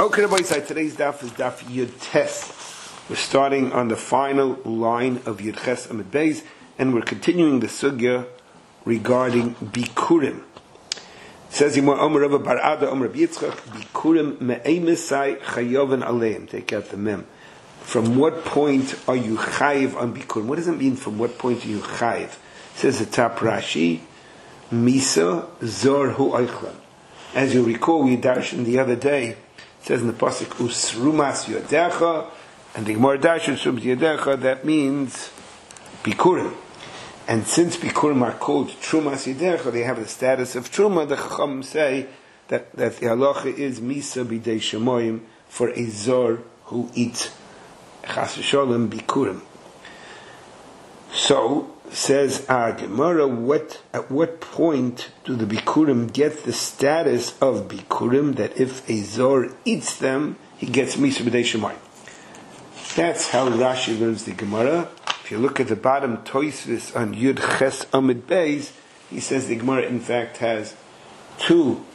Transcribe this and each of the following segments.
Okay, boys, today's daf is daf Yud Tes. We're starting on the final line of Yud Ches Amid Beis, and we're continuing the sugya regarding Bikurim. It says, Omer Rabba Bar Ada, Omer Rabbi Yitzchak, Bikurim me'emisai chayoven aleim. Take out the mem. From what point are you chayiv on Bikurim? What does it mean, from what point are you chayiv? It says the top Rashi, Misa Zor Hu Eichlan. As you recall, we darshan the other day, it says in the pasuk Usrumas Yodecha, and the Gemara darshan Usrumas Yodecha, that means Bikurim. And since Bikurim are called Trumas Yodecha, they have the status of Truma. The Chacham say that the halacha is Misa B'dei Shemoyim for a Zor who eats Chas v'Sholem Bikurim. So says our Gemara, at what point do the Bikurim get the status of Bikurim, that if a Zor eats them, he gets Misa B'dei Shemoyim? That's how Rashi learns the Gemara. If you look at the bottom Toisvis on Yud Ches Amid Beis, he says the Gemara in fact has two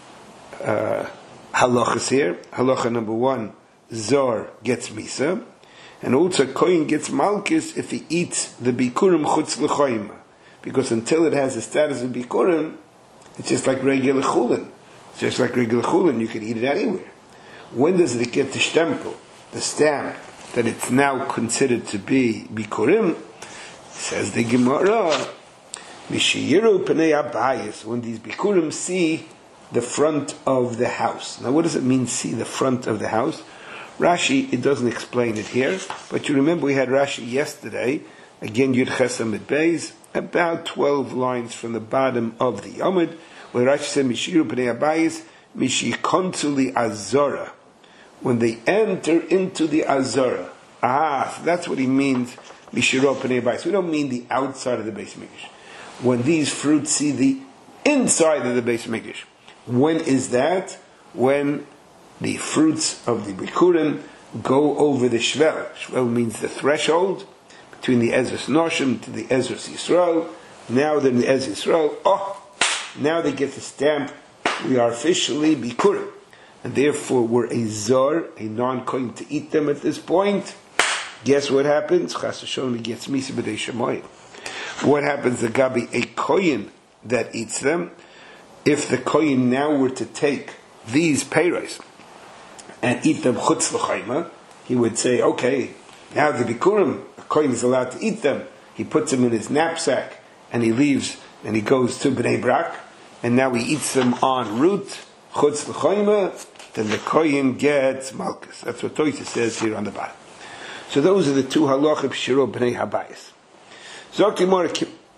halachas here. Halacha number one, Zor gets Misa, and also Kohen gets Malchus if he eats the Bikurim Chutz L'Choyma, because until it has the status of Bikurim, it's just like regular Chulin. It's just like regular Chulin, you can eat it anywhere. When does it get the stempel, the stamp, that it's now considered to be Bikurim? Says the Gemara, Mishiyiru Pnei Abayis, when these Bikurim see the front of the house. Now what does it mean, see the front of the house? Rashi, it doesn't explain it here, but you remember we had Rashi yesterday, again Yud Ches Amid Beis, about 12 lines from the bottom of the Yomid, where Rashi said, Mishiru Pnei Abayis, Mishikontuli Azora, when they enter into the Azora. So that's what he means, Mishiru Pnei Abayis. We don't mean the outside of the Beis Mikdash. When these fruits see the inside of the Beis Mikdash. When is that? When the fruits of the Bikurim go over the Shvel. Shvel means the threshold between the Ezras Noshim to the Ezras Yisrael. Now they're in the Ezras Yisrael. Now they get the stamp. We are officially Bikurim. And therefore we're a Zor, a non-Kohen, to eat them at this point. Guess what happens? Chas v'Sholem gets Misa B'dei Shemoyim. What happens to Gabi, a Kohen that eats them? If the Kohen now were to take these peiros and eat them chutz l'chayma, he would say, okay, now the Bikurim, the Kohen is allowed to eat them. He puts them in his knapsack and he leaves and he goes to Bnei Brak, and now he eats them en route, chutz l'chayma, then the Kohen gets Malchus. That's what Toysa says here on the bottom. So those are the two halachim shiro b'nei habayis. Zok Gemara,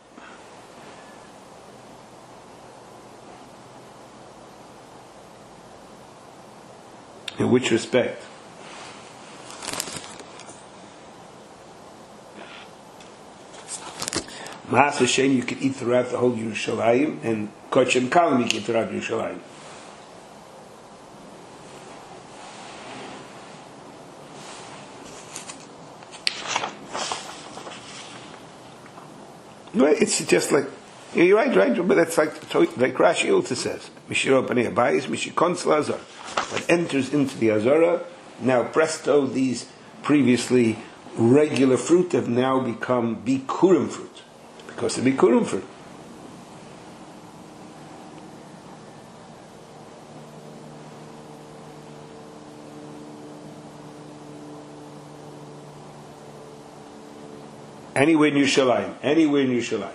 in which respect? Mahas Hashem, you can eat throughout the whole Yerushalayim, and Kochem Kalim you can eat throughout Yerushalayim. It's just like, you're right, but that's like Rashi also says, Mishiro Panei Abayis, Mishikonsel Azor. What enters into the Azora, now presto, these previously regular fruit have now become Bikurim fruit, because of Bikurim fruit. Anywhere in Yerushalayim.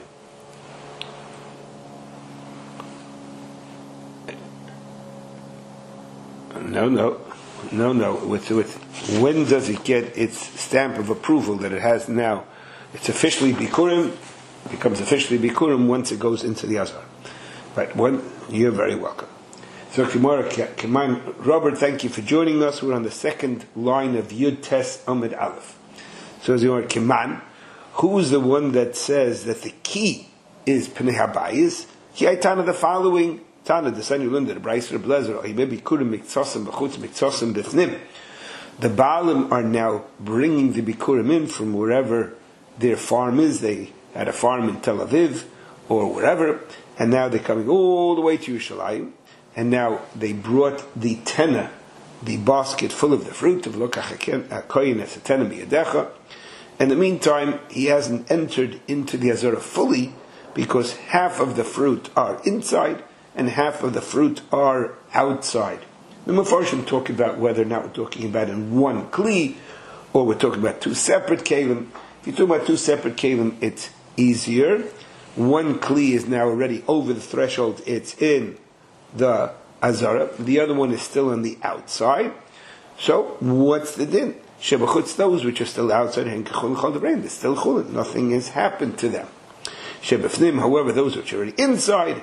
No. When does it get its stamp of approval that it has now? It's officially Bikurim, becomes officially Bikurim once it goes into the Azar. Right, you're very welcome. So, Robert, thank you for joining us. We're on the second line of Yud Tes Amid Aleph. So, as you are, Kiman, who is the one that says that the key is Pnei Habayis? He Tana the following. Tana, the son you learned, the Braiser Blazer, or maybe Kurim Miktsosim, Bechutz Miktsosim Bifnim. The Baalim are now bringing the Bikurim in from wherever their farm is. They had a farm in Tel Aviv or wherever, and now they're coming all the way to Yerushalayim, and now they brought the tenna the basket full of the fruit of koyin as a tenem biyadecha. In the meantime, he hasn't entered into the Azara fully because half of the fruit are inside and half of the fruit are outside. The Mefarshim talk about whether or not we're talking about in one kli or we're talking about two separate kelim. If you're talking about two separate kelim, it's easier. One kli is now already over the threshold, it's in the Azara. The other one is still on the outside. So, what's the din? Shebachutz, those which are still outside, they're still chulin. Nothing has happened to them. Shebefnim, however, those which are already inside,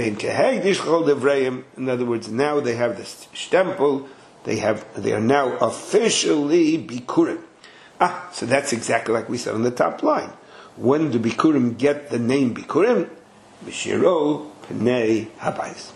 in other words, now they have this stempel, they are now officially bikurim. So that's exactly like we said on the top line. When do bikurim get the name bikurim? Bishiro pnei habayis.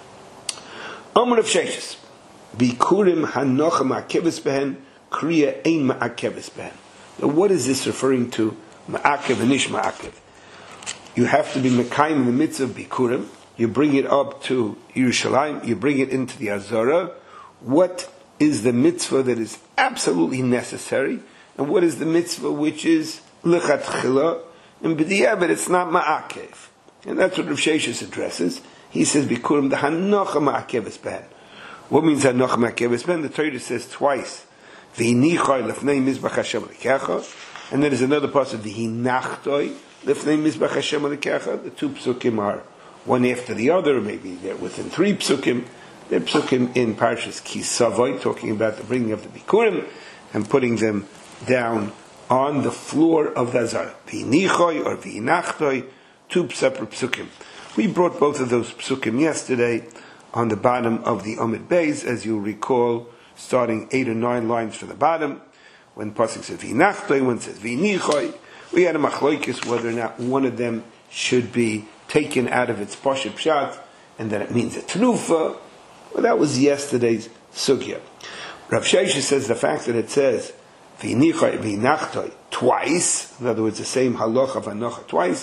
Amr of Sheshes. Bikurim hanocha ma'akeves behen, kriya ein ma'akeves behen. Now what is this referring to? Ma'akev and ish ma'akev. You have to be mekayim in the midst of bikurim. You bring it up to Yerushalayim, you bring it into the Azara. What is the mitzvah that is absolutely necessary? And what is the mitzvah which is lechatchila? And b'di'evet, it's not ma'akev. And that's what Rav Sheshes addresses. He says, bikurim, the hanocha ma'akeves behen. What means hanocha ma'akeves behen? The Torah says twice, v'hinichoi lefnei mizbach Hashem lekecha. And then there's another passage, v'hinachtoi lefnei mizbach Hashem lekecha. The two psukim are one after the other, maybe they're within three psukim. They're psukim in Parshas Kisavoy, talking about the bringing of the bikurim and putting them down on the floor of the Azara. V'inichoi or v'inachtoi, two separate psukim. We brought both of those psukim yesterday on the bottom of the Amud Beis, as you'll recall, starting 8 or 9 lines from the bottom, when pasuk says v'inachtoi, one says v'inichoi. We had a machlokes whether or not one of them should be taken out of its pashup pshat, and then it means a tenufa. Well, that was yesterday's sugya. Rav Sheshes says the fact that it says v'inichoi v'inachtoi twice, in other words, the same halacha v'anocha twice.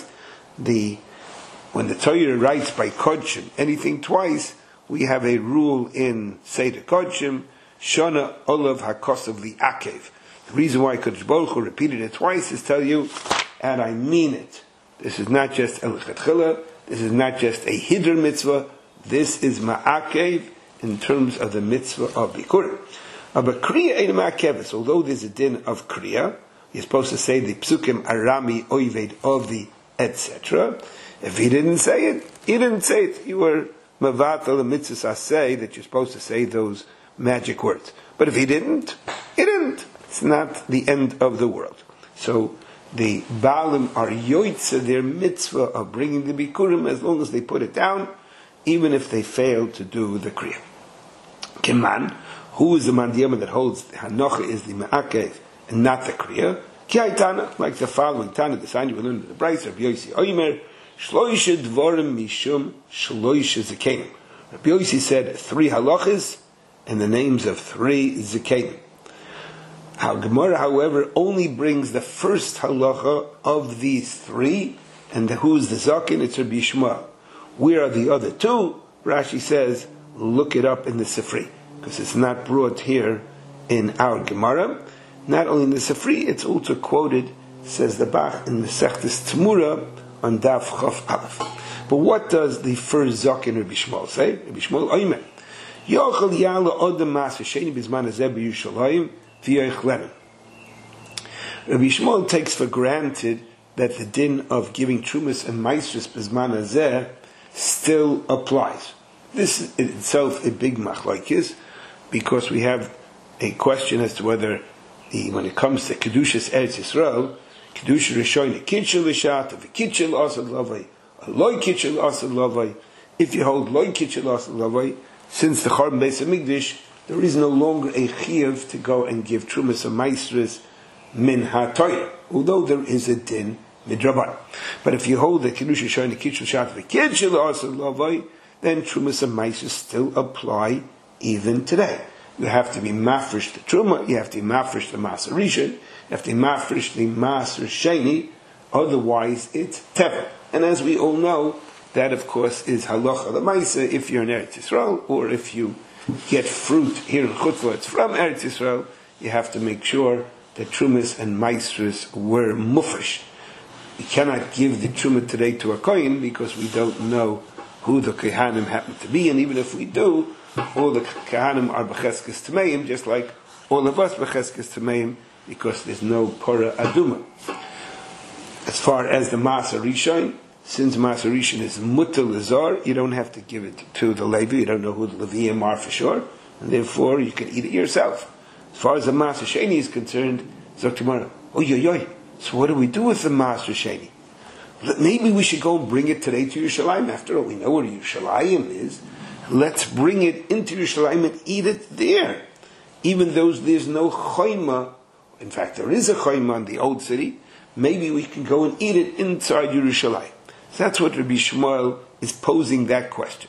When the Torah writes by kodshim anything twice, we have a rule in Seder Kodshim, Shona Olav Hakosav Li'akev. The reason why Kodesh Baruch Hu repeated it twice is tell you, and I mean it. This is not just Elichatchila, this is not just a Hidr mitzvah, this is Ma'akev in terms of the mitzvah of Bikurim. But Kriya ain't Ma'akevis, although there's a din of Kriya, you're supposed to say the Psukim Arami Oived of the etc. If he didn't say it, he didn't say it. You were Mavatal and Mitzvah say that you're supposed to say those magic words. But if he didn't, he didn't. It's not the end of the world. So the Baalim are yoitza their mitzvah of bringing the Bikurim as long as they put it down, even if they fail to do the Kriya. Keman, who is the Mandiyama that holds the Hanocha is the Ma'akev and not the Kriya? Kiaitana, like the following Tana, the sign you will learn in the Brayso, Rabbi Yossi Oimer, Shloisha Dvorim Mishum Shloisha Zekanim. Rabbi Yossi said 3 halachas and the names of 3 Zekanim. Gemara, however, only brings the first halacha of these 3, and who's the Zakin? It's Rabbi Yishmael. Where are the other 2? Rashi says, look it up in the Sifri, because it's not brought here in our Gemara. Not only in the Sifri, it's also quoted, says the Bach, in Mesechtes Tmura on Daf Chof Aleph. But what does the first Zakin Rabbi Shmuel say? Rabbi Shmuel Oimer, Yochel Yala Odem Mas V'Sheni B'Zman Hazeh B'Yushalayim V'Yoich Lenin. Rabbi Shmuel takes for granted that the din of giving Trumas and Maestris B'Zman Hazeh still applies. This is in itself a big machlokes, because we have a question as to whether when it comes to Kedushas Eretz Yisrael, Kedusha Rishon, Kitchel Lishat, Kitchel Asad Lavai, Loi Kitchel Asad Lavai. If you hold Loi Kitchel Asad Lavai, since the Chorban Beis HaMikdash, there is no longer a chiyuv to go and give Trumas and Maestris min ha-Torah, although there is a din midrabanan. But if you hold the Kedusha Rishon, Kitchel Lishat, Kitchel Asad Lavai, then Trumas and Maestris still apply even today. You have to be mafresh the truma, you have to be mafresh the maser rishon, you have to be mafresh the maser sheni, otherwise it's tevel. And as we all know, that of course is halacha l'maisa if you're in Eretz Yisrael, or if you get fruit here in Chutz La'aretz from Eretz Yisrael, you have to make sure that Trumas and Maasros were mufresh. We cannot give the Truma today to a Kohen because we don't know who the Kehanim happen to be, and even if we do, all the Kehanim are B'cheskes Tameim, just like all of us B'cheskes Tameim, because there's no Pora Aduma. As far as the Maaseh Rishon, since Maaseh Rishon is Mutal Azar, you don't have to give it to the Levi, you don't know who the Leviim are for sure, and therefore you can eat it yourself. As far as the Maaseh Sheni is concerned, Zok tomorrow, so what do we do with the Maaseh Sheni? Maybe we should go and bring it today to Yerushalayim. After all, we know where Yerushalayim is. Let's bring it into Yerushalayim and eat it there. Even though there's no Choyma, in fact there is a Choyma in the old city, maybe we can go and eat it inside Yerushalayim. So that's what Rabbi Shmuel is posing that question.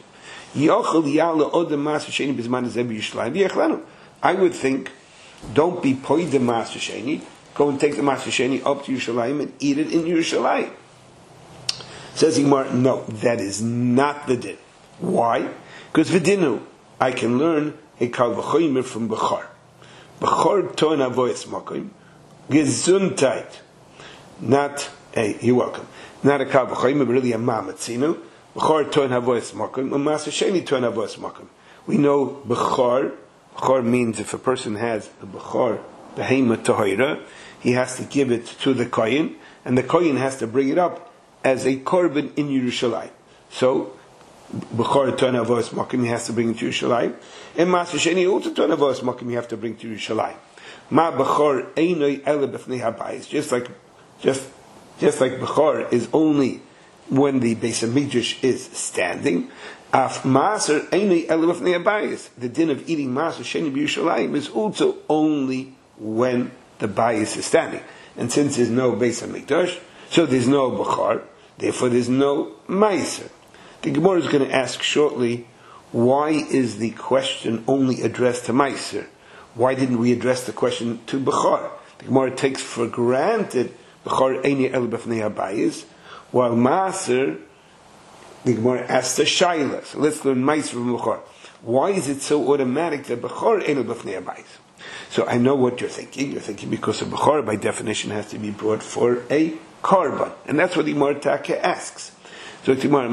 I would think, don't be poid the Maaseh Sheni, go and take the Maaseh Sheni up to Yerushalayim and eat it in Yerushalayim. Says Gemara, no, that is not the din. Why? Because v'dinu, I can learn a kal v'choymer from Bechar. Bechar ton avoyes makom, gesundheit. Not a, you're welcome. Not a kal v'choymer, but really a mamatzinu. Bechar ton avoyes makom, a Maaseh Sheni ton avoyes makom. We know Bechar. Bechar means if a person has a Bechar, the Behema Tahira, he has to give it to the Kohen, and the Kohen has to bring it up as a korban in Yerushalayim. So, Bechor Ton Avos Makim, he has to bring it to Yerushalayim. And Maaseh Sheni also Ton Avos Makim, you have to bring to Yerushalayim. Ma Bechor Einoi Ele B'fnei Habayis. Just like Bechor is only when the Beis HaMikdash is standing. Af Maaser Einoi Ele B'fnei Habayis. The din of eating Maaseh Sheni B'Yerushalayim is also only when the Bayis is standing. And since there's no Beis HaMikdash, so there's no Bechor, therefore there's no Meiser. The Gemara is going to ask shortly, why is the question only addressed to Meiser? Why didn't we address the question to Bechor? The Gemara takes for granted Bechor Eini El B'fnei Habayis, while Meiser, the Gemara asks the Shaila. So let's learn Meiser from Bechor. Why is it so automatic that Bechor Eini El B'fnei Habayis? So I know what you're thinking. You're thinking because a Bechor, by definition, has to be brought for a korban, and that's what the Gemara Taka asks. So the Gemara,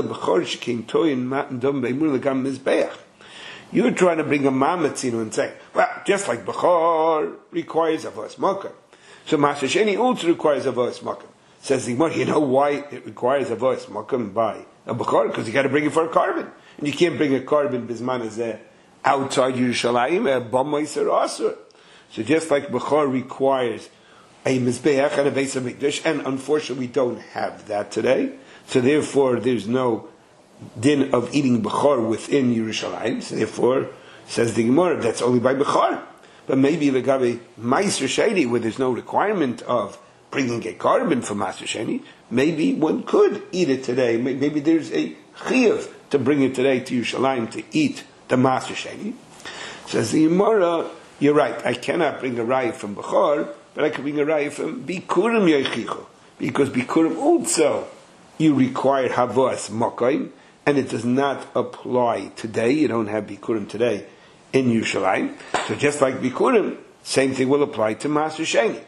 you're trying to bring a mamatzinu and say, well, just like Bechor requires avos makom, so Maaseh Sheni also requires avos makom. Says the Gemara, you know why it requires avos makom by a Bechor? Because you got to bring it for a korban, and you can't bring a korban bisman as outside Yerushalayim, a b'meiser asur. So just like Bechor requires a mizbeach and a Beis HaMikdash, and unfortunately we don't have that today, so therefore there's no din of eating Bechor within Yerushalayim, so therefore, says the Gemara, that's only by Bechor. But maybe the Gabi Meiser Sheni, where there's no requirement of bringing a korban for Maaseh Sheni, maybe one could eat it today. Maybe there's a chiyuv to bring it today to Yerushalayim to eat the Maaseh Sheni. Says the Gemara, you're right, I cannot bring a raya from Bechor, but I can bring a raya from Bikurim Yoichichu, because Bikurim also you require Havos Makom, and it does not apply today. You don't have Bikurim today in Yerushalayim. So just like Bikurim, same thing will apply to Maaseh Sheni.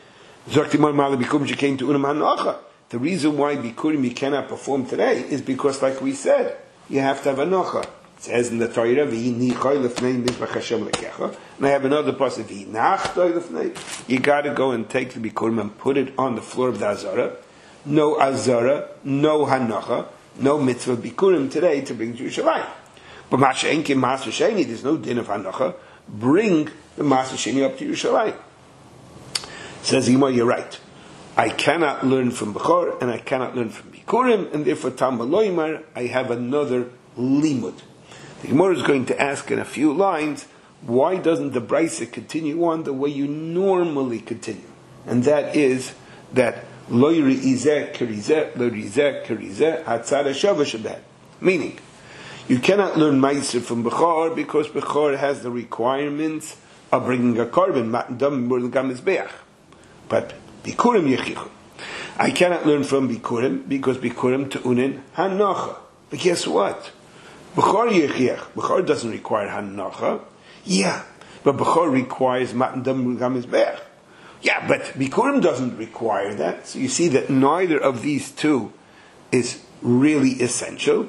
The reason why Bikurim you cannot perform today is because, like we said, you have to have a nocha. It says in the Torah, and I have another passage, you got to go and take the Bikurim and put it on the floor of the Azara. No Azara, no Hanacha, no mitzvah Bikurim today to bring to Yerushalayim. But Maaseh Sheni, there's no din of Hanacha. Bring the Maaseh Sheni up to Yerushalayim. Says Gemara, you're right. I cannot learn from Bechor and I cannot learn from Bikurim, and therefore Tam B'loimar, I have another limud. The Gemara is going to ask in a few lines, why doesn't the Brisa continue on the way you normally continue? And that is that lo yirizeh kerizeh, lo yirizeh kerizeh, hatzad hashava shabbat. Meaning, you cannot learn Meiser from Bechor because Bechor has the requirements of bringing a korban, matan dam murlagam mizbeach. But Bikurim yechichu. I cannot learn from Bikurim because Bikurim te'unin hanocha. But guess what? Bechor Yechiach. Bechor doesn't require Hanacha. Yeah, but Bechor requires Matan Dam Gamizbech. Yeah, but Bikurim doesn't require that. So you see that neither of these two is really essential.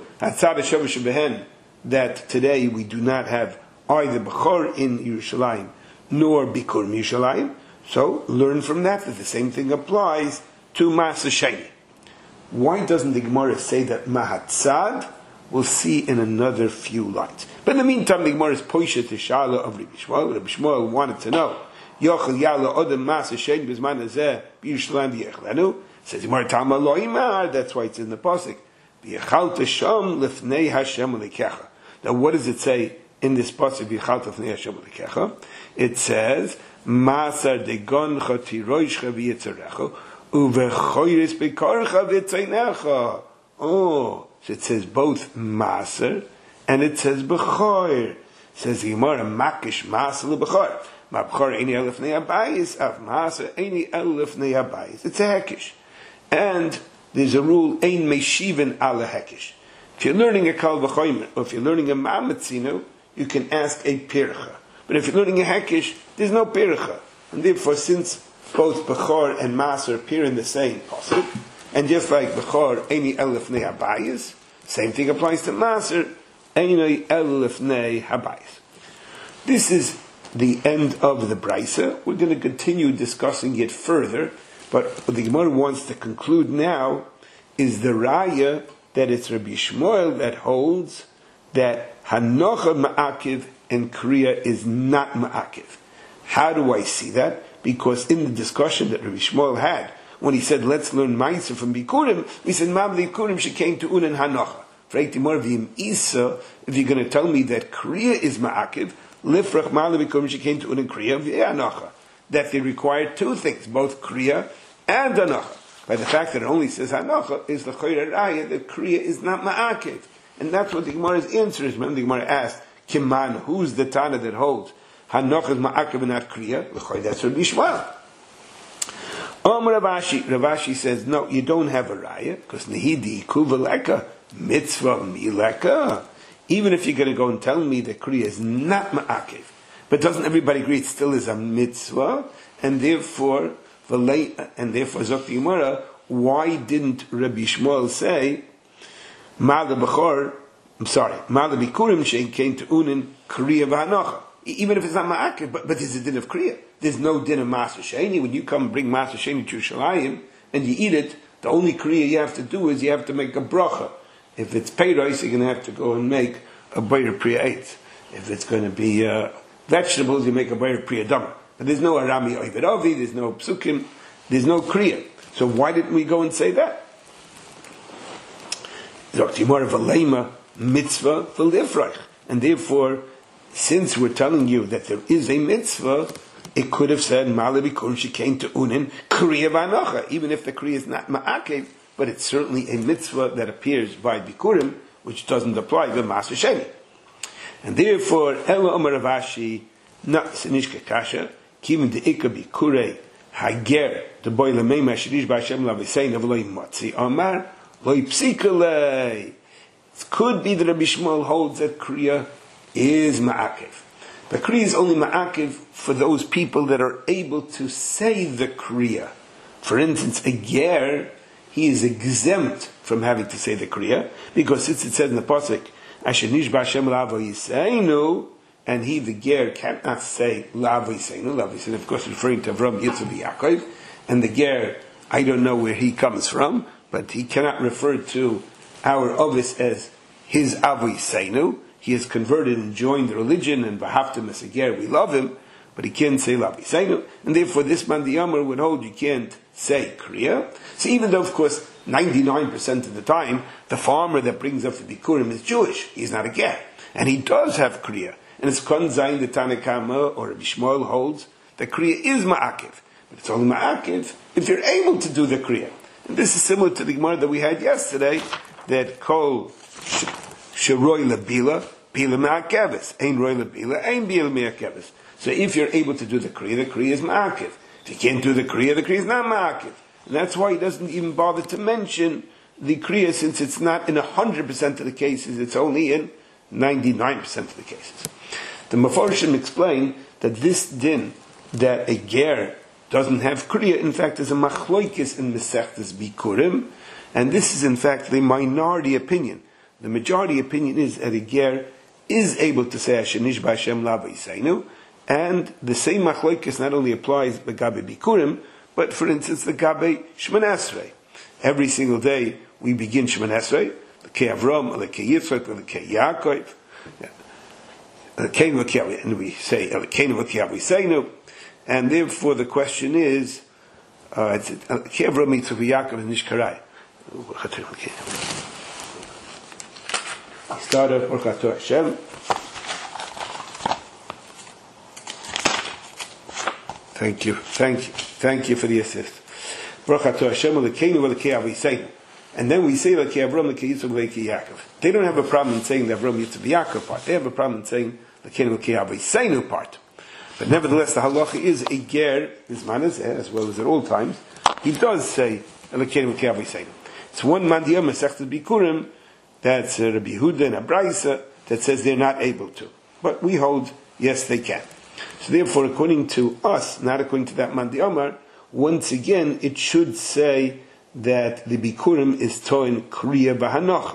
That today we do not have either Bechor in Yerushalayim nor Bikurim Yerushalayim. So learn from that the same thing applies to Maaseh Sheni. Why doesn't the Gemara say that Mahatzad? We'll see in another few lines. But in the meantime, the Gemara is Poisha to Shala of Rabbi Shmuel. Rabbi Shmuel wanted to know, Yochel Yala Odem Maaseh Sheni B'zman Hazeh B'Yerushalayim V'yechlenu. Says Gemara Tama Lo Imar. That's why it's in the pasuk. V'yechalta Sham Lifnei Hashem L'kecha. Now, what does it say in this pasuk? V'yechalta Lifnei Hashem L'kecha. It says Masar Degoncha Tiroishcha V'yitzarecha Uvechoyris Bekarcha V'tzeinecha. Oh, so it says both Maser and it says Bechor. It says Gemara Makish Maser LeBechor. Ma Bechor Eini Elef Nei Abayis Av Maser Eini Elef Nei Abayis. It's a Hekish, and there's a rule Ein Meshiven Ala Hekish. If you're learning a Kal V'choymer or if you're learning a Ma'ametzino, you can ask a Pircha. But if you're learning a Hekish, there's no Pircha, and therefore since both Bechor and Maser appear in the same pasuk, and just like Bechor Eini Elef Nei Habayis, same thing applies to Maser Eini Elef Nei Habayis. This is the end of the Brisa. We're going to continue discussing it further, but what the Gemara wants to conclude now is the Raya that it's Rabbi Shmuel that holds that Hanocha Ma'akiv and Kriya is not Ma'akiv. How do I see that? Because in the discussion that Rabbi Shmuel had, when he said, let's learn Ma'aser from Bikurim, we said, Mam Bikurim she came to Unan Hanocha. If you're going to tell me that Kriya is Ma'akiv, Lifrach Ma'ala Bikurim she came to Unan Kriya Hanocha. That they require two things, both Kriya and Hanocha. By the fact that it only says Hanocha is the Chayra Raya that Kriya is not Ma'akiv. And that's what the Gemara's answer is. Remember the Gemara asked, Kiman, who's the Tana that holds Hanocha is Ma'akiv and not Kriya? That's Rabbi Shmuel. Ravashi says, no, you don't have a raya, because Nehidi Kuvaleka, Mitzvah Mileka. Even if you're going to go and tell me that Kriya is not Ma'akiv, but doesn't everybody agree it still is a Mitzvah? And therefore, Zok Yimara, why didn't Rabbi Shmuel say, Ma'ala Bikurim Shein came to Unin Kriya V'Hanocha? Even if it's not Ma'akiv, but there's a din of Kriya. There's no din of Maaseh Sheni. When you come and bring Maaseh Sheni to Yerushalayim and you eat it, the only Kriya you have to do is you have to make a bracha. If it's peiros, you're going to have to go and make a Bayer Priya 8. If it's going to be vegetables, you make a Bayer Priya Dama. But there's no Arami Oived Ovi, there's no Psukim, there's no Kriya. So why didn't we go and say that? Mitzvah v'lifrach. And therefore, since we're telling you that there is a mitzvah, it could have said, Ma'ala Bikurim she came to Unin, Kriya V'Hanocha, even if the Kriya is not Ma'akev, but it's certainly a mitzvah that appears by Bikurim, which doesn't apply to Maaseh Sheni. And therefore, Ela Omer Ravashi, not Sinishka Kasha, Kivim De'ika Bikurei, Hager, the boy Lamema Shirish B'Hashem Lavisein, Avloi Motzi Omar, Loi Psikalei. It could be that Rabbi Shmuel holds that Kriya is Ma'akev. But Kriya is only Ma'akev for those people that are able to say the Kriya. For instance, a Ger, he is exempt from having to say the Kriya, because since it says in the Pasuk, Asher Nishba Hashem La'avo Yiseinu, and he, the Ger, cannot say La'avo Yiseinu. La'avo Yiseinu, of course, referring to Avram, Yitzchak, Yaakov. And the Ger, I don't know where he comes from, but he cannot refer to our Ovis as his Avo Yiseinu. He has converted and joined the religion, and V'haftam as a Ger, we love him, but he can't say La'avo Yiseinu. And therefore, this man, the Yamar, would hold you can't say Kriya. So even though, of course, 99% of the time, the farmer that brings up the Bikurim is Jewish, he's not a Ger. And he does have Kriya. And it's Kon Zayin the Tanakama, or Rabbi Shmuel holds, that Kriya is Ma'akiv. But it's only Ma'akiv if you're able to do the Kriya. And this is similar to the Gemara that we had yesterday, that Kol Sheroy Labila, Bila Ma'akevis. Ein Roy Labila, Ein Bila Ma'akevis. So if you're able to do the Kriya is Ma'akiv. If you can't do the Kriya is not Ma'akiv. And that's why he doesn't even bother to mention the Kriya, since it's not in 100% of the cases, it's only in 99% of the cases. The Mefarshim explain that this din, that a ger doesn't have kriya, in fact is a machloikis in Masechtas Bikurim, and this is in fact the minority opinion. The majority opinion is that a ger is able to say Ashenish B'Hashem La V'Yiseinu, and the same machloikis not only applies B'Gabe Bikurim, but for instance the Gabe Shemon Esrei. Every single day we begin Shemon Esrei, L'kei Avram, L'kei Yitzchak, L'kei Yaakov, and we say L'keinu L'kei Aviseinu, and therefore the question is, L'kei Avram Yitzchak Yaakov and Nishkarai. Start off Baruch Atah Hashem. Thank you for the assist. Baruch Atah Hashem L'keinu L'kei Aviseinu. And then we say L'kei Avram, L'kei Yitzchak, L'kei Yaakov. They don't have a problem in saying the Avram, Yitzchak, Yaakov part. They have a problem in saying L'keinu L'kei Aviseinu part. But nevertheless, the halacha is a ger, as well as at all times, he does say L'keinu L'kei Aviseinu. It's one mandiyah Masechtas Bikurim, that's Rabbi Yehuda and Abraisa, that says they're not able to. But we hold, yes, they can. So therefore, according to us, not according to that mandiyah, once again, it should say that the Bikurim is toin kriya b'hanocha.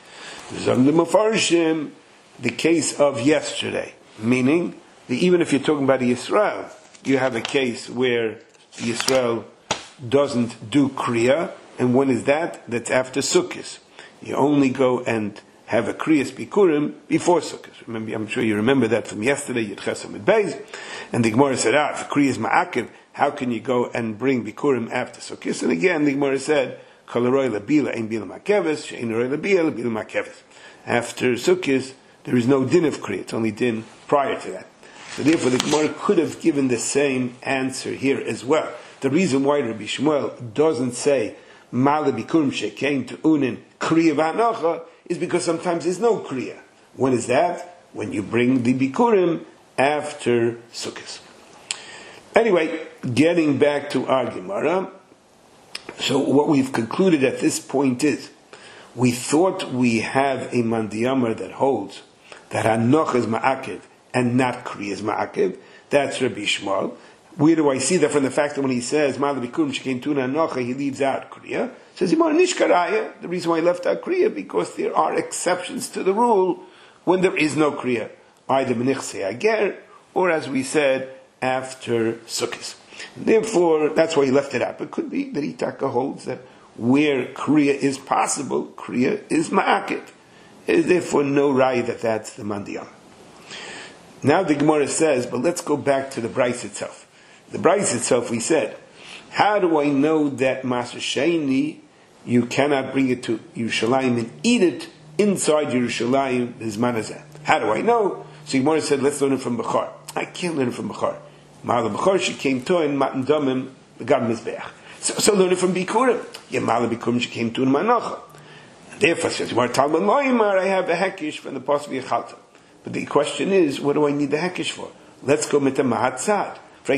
Zon the Mefarshim, the case of yesterday, meaning that even if you're talking about the Yisrael, you have a case where the Yisrael doesn't do kriya, and when is that? That's after Sukkot. You only go and have a kriyas bikurim before Sukkot. Remember, I'm sure you remember that from yesterday, Yud Ches Amud Beis, and the Gemara said, if kriyas ma'akiv, how can you go and bring bikurim after Sukkot? And again, the Gemara said, Kol haroi labila ein bila ma'keves, she'ein haroi labila bila ma'keves. After Sukkot, there is no din of kriya; it's only din prior to that. So therefore, the Gemara could have given the same answer here as well. The reason why Rabbi Shmuel doesn't say Mala bikurim shekein to unin kriya v'hanocha is because sometimes there's no kriya. When is that? When you bring the bikurim after Sukkot. Anyway, getting back to our Gemara. So what we've concluded at this point is, we thought we have a mandiyamar that holds that hanocha is ma'akiv and not kriya is ma'akiv. That's Rabbi Shmuel. Where do I see that? From the fact that when he says Ma'ala bikurim shekein tuna hanocha, he leaves out kriya. Says Yimar Nishkaraya. The reason why he left out kriya because there are exceptions to the rule when there is no kriya, either menichsei ager or, as we said, after Sukkot. Therefore, that's why he left it out. But it could be that Itaka holds that where kriya is possible, kriya is ma'akiv. There is therefore no raya that that's the mandiyam. Now the Gemara says, but let's go back to the Bryce itself. The Bryce itself, we said, how do I know that Maser Sheni, you cannot bring it to Yerushalayim and eat it inside Yerushalayim Bizman Hazeh? How do I know? So Gemara said, let's learn it from Bechar. I can't learn it from Bechar. Ma'ala Bechar, she came to in Matan Domim, the Gab Mizbeach. So learn it from Bikurim. Yeah, Ma'ala Bikurim, she came to in Manocha. And therefore, says Gemara, Talmud Loimar, I have a hekish from the Pasuk Yechalta. But the question is, what do I need the hekish for? Let's go with the Mahatzad. The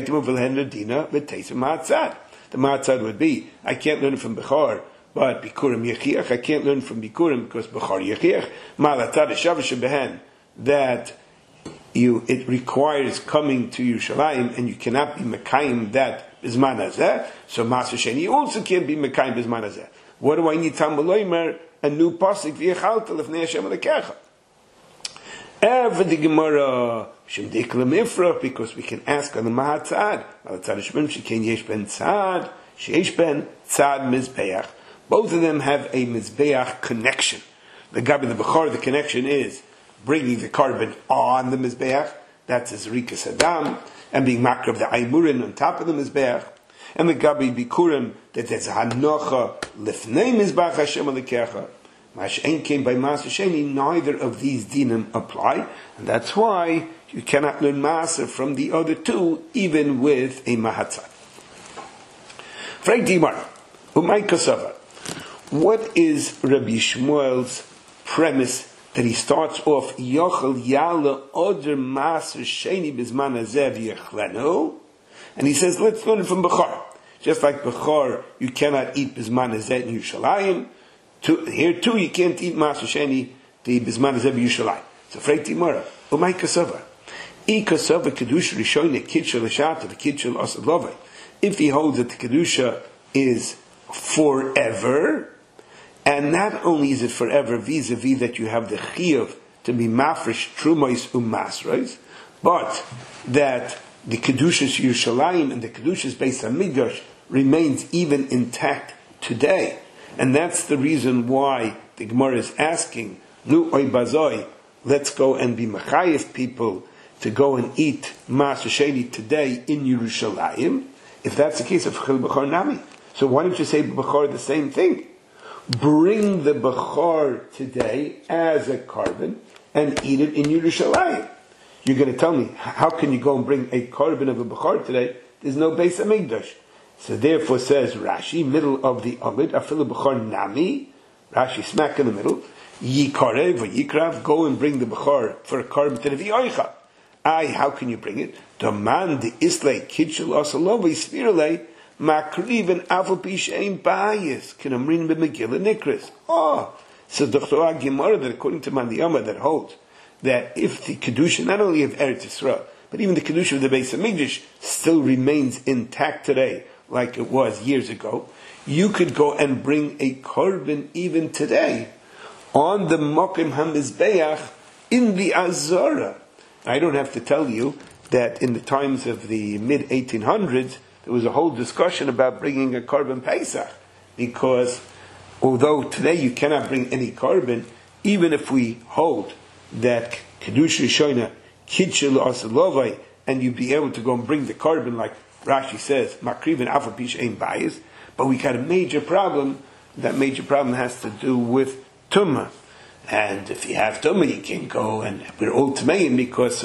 Mahatzad would be, I can't learn from Bechar, but Bikurim Yechiach, I can't learn from Bikurim because Bechar Yechiach. Mahatzad Shavish Behen, that it requires coming to Yerushalayim, and you cannot be Mekayim that Bizman Hazeh. So Maser Sheni also can't be Mekayim Bizman Hazeh. What do I need? Talmud Loimer, a new pasuk V'yechalta lefnei Hashem Elokecha. Ever the Gemara Shemdik Lemifra, because we can ask on the Mahatzad. Mahatzad Shemim Shekein Yesh Ben Tzad, Sheish Ben Tzad Mizbeach. Both of them have a Mizbeach connection. The Gabi the Bechar, the connection is bringing the carbon on the Mizbeach. That's his Rikas Adam, and being Makrav the Aimurin on top of the Mizbeach. And the Gabi Bikurim, that there's a Hanocha Lifnei Mizbeach Hashem Elokecha. Mash'en came by Maser Sheni, neither of these dinim apply, and that's why you cannot learn Maser from the other two, even with a Mahatzad. Frank Dimar, Umay Kosova. What is Rabbi Shmuel's premise that he starts off Yochel Yala Oder Maser Sheni Bizman Hazeh V'yechlenu, and he says, let's learn it from Bechar. Just like Bechar, you cannot eat Bizman Hazeh in Yerushalayim. Here too, you can't eat Maser Sheni, the Bizman Hazeh Yerushalayim. So Freiti Mora, Umay Kasava. I Kasava Kedusha Rishoyne Kitchel Lashata, the Kitchel Asadlove. If he holds that the Kedusha is forever, and not only is it forever vis-a-vis that you have the Chiyuv to be mafresh Trumais Masrais, but that the Kedushas Yerushalayim and the Kedushas Beis HaMikdash remains even intact today. And that's the reason why the Gemara is asking, Nu oy bazoi, let's go and be Machayev people to go and eat Mas Sheni today in Yerushalayim. If that's the case of Chil B'chor Nami. So why don't you say B'chor the same thing? Bring the B'chor today as a carbon and eat it in Yerushalayim. You're going to tell me, how can you go and bring a carbon of a B'chor today? There's no Beis HaMikdash. So therefore says Rashi, middle of the Amid, Afilu B'chor Nami, Rashi smack in the middle, Yikarev or Yikrav, go and bring the B'chor for a carbon to the V'yoicha. How can you bring it? Demand the Islay Kitchel Asalova Spirale Makriv and Avalpish Ain Bayis Kinamrin B'Megillah Nikris. So the Torah Gemara that according to Mandiyama that holds that if the Kedusha not only of Eretz Yisrael, but even the Kedusha of the Beis HaMikdash still remains intact today, like it was years ago, you could go and bring a korban even today on the Mokim HaMizbeach in the Azara. I don't have to tell you that in the times of the mid-1800s, there was a whole discussion about bringing a korban Pesach, because although today you cannot bring any korban, even if we hold that Kedusha Rishona Kitchel Asalovai, and you'd be able to go and bring the korban like Rashi says, Makriv and Afapish Ein Bayis, but we got a major problem. That major problem has to do with Tumah. And if you have Tumah, you can go and we're all Tumeim because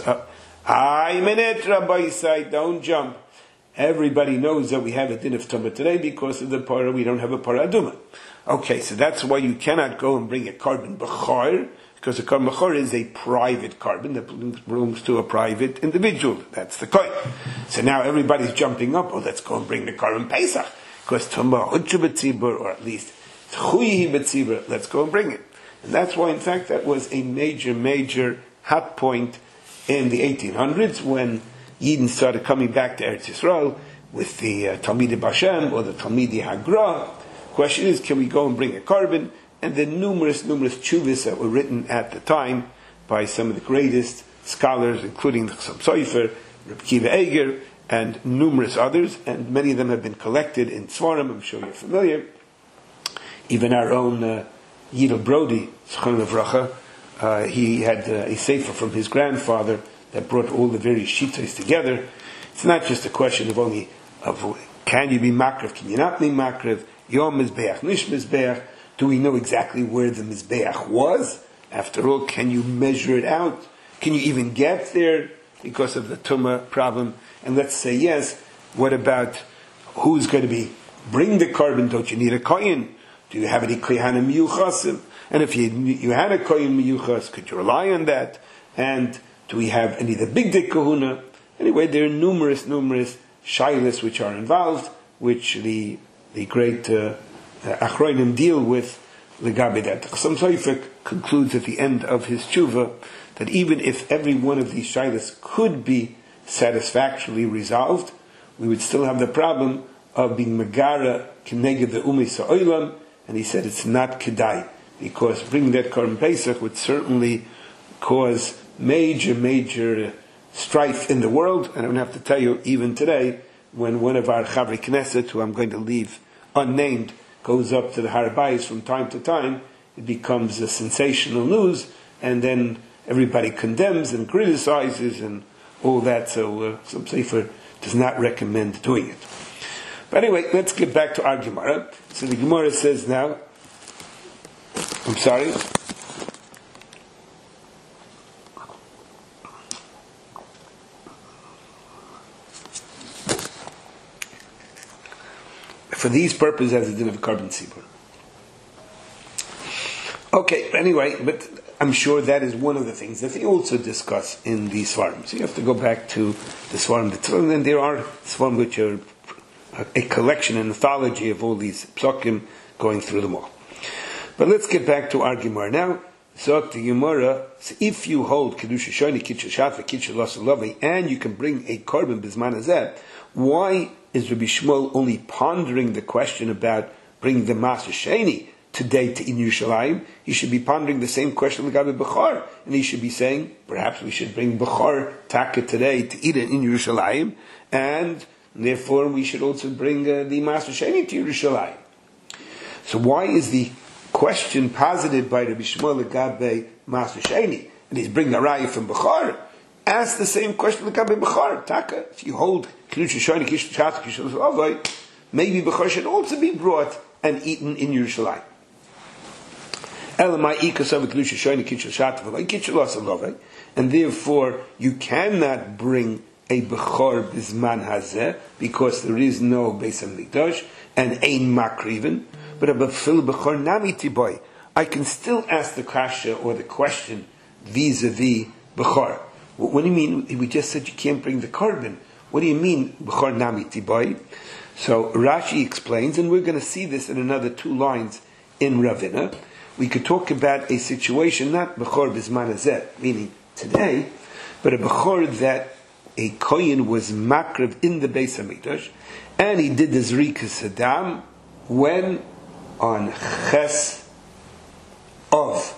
I'm in it, Rabbi Yisai, don't jump. Everybody knows that we have a din of Tumah today because of the Parah, we don't have a Parah Aduma. Okay, so that's why you cannot go and bring a carbon B'chor, because a carbon B'chor is a private carbon that belongs to a private individual. That's the coin. So now everybody's jumping up, let's go and bring the carbon Pesach, because Tumah Hutshu B'tzibur, or at least Chuyihi B'tzibur, let's go and bring it. And that's why, in fact, that was a major hot point in the 1800s when Yidden started coming back to Eretz Yisrael with the Talmidei Bashem or the Talmidei Hagra. Question is, can we go and bring a carbon? And the numerous tshuvas that were written at the time by some of the greatest scholars, including the Chassam Sofer, Reb Kiva Eger, and numerous others, and many of them have been collected in Tzvarim. I'm sure you're familiar. Even our own Yidel Brody, Zechron Levracha, he had a sefer from his grandfather that brought all the various shittos together. It's not just a question of only can you be makrev, can you not be makrev, yom mizbeach, nish mizbeach. Do we know exactly where the mizbeach was? After all, can you measure it out? Can you even get there because of the tumah problem? And let's say yes. What about who's going to bring the carbon? Don't you need a kohen? Do you have any kohanim miyuchasim? And if you had a kohen miyuchas, could you rely on that? And do we have any of the big dick kahuna? Anyway, there are numerous shilas which are involved, which the great achronim deal with legabe that. Chassam Sofer concludes at the end of his tshuva that even if every one of these shilas could be satisfactorily resolved, we would still have the problem of being megara kineged the umei sa'olam, and he said it's not kedai, because bringing that Korban Pesach would certainly cause major strife in the world. And I don't have to tell you, even today, when one of our Chavri Knesset, who I'm going to leave unnamed, goes up to the Har Bayis from time to time, it becomes a sensational news, and then everybody condemns and criticizes and all that. So some Sefer does not recommend doing it. But anyway, let's get back to our Gemara. So the Gemara says now, I'm sorry. For these purposes, as it did of carbon tzibur. Okay, anyway, but I'm sure that is one of the things that they also discuss in the Svarim. So you have to go back to the Svarim. And then there are Svarim which are a collection, an anthology of all these psukim, going through them all. But let's get back to our Gemara now. So the Gemara, so if you hold Kedusha Shoni, Kitcha Shatva, Kitcha Lasalavi, and you can bring a korban Bizman Hazeh, why is Rabbi Shmuel only pondering the question about bringing the Maser Sheni today to in Yerushalayim? He should be pondering the same question regarding Bechor, and he should be saying, perhaps we should bring Bechor Taka today to eat it in Yerushalayim, and therefore we should also bring the Maser Sheni to Yerushalayim. So why is the question posited by Rabbi Shmuel Legabe Maser Sheni, and he's bringing a raya from Bechor? Ask the same question Legabe Bechor Taka. If you hold Kedusha Shoni, Kitcha Shatva, Kitcha Lasalavi, maybe Bechor should also be brought and eaten in Yerushalayim. And therefore you cannot bring a Bechor Bizman Hazeh because there is no Beis HaMikdash and ein Makriven, but a Bechor Nami Tiboy. I can still ask the kasha or the question vis-a-vis Bechor. What do you mean? We just said you can't bring the korban. What do you mean Bechor Nami Tiboy? So Rashi explains, and we're going to see this in another 2 lines in Ravina. We could talk about a situation, not Bechor Bizman Hazeh, meaning today, but a Bechor that a Kohen was makriv in the Beis HaMikdash, and he did the Zrikas Hadam when on Ches of.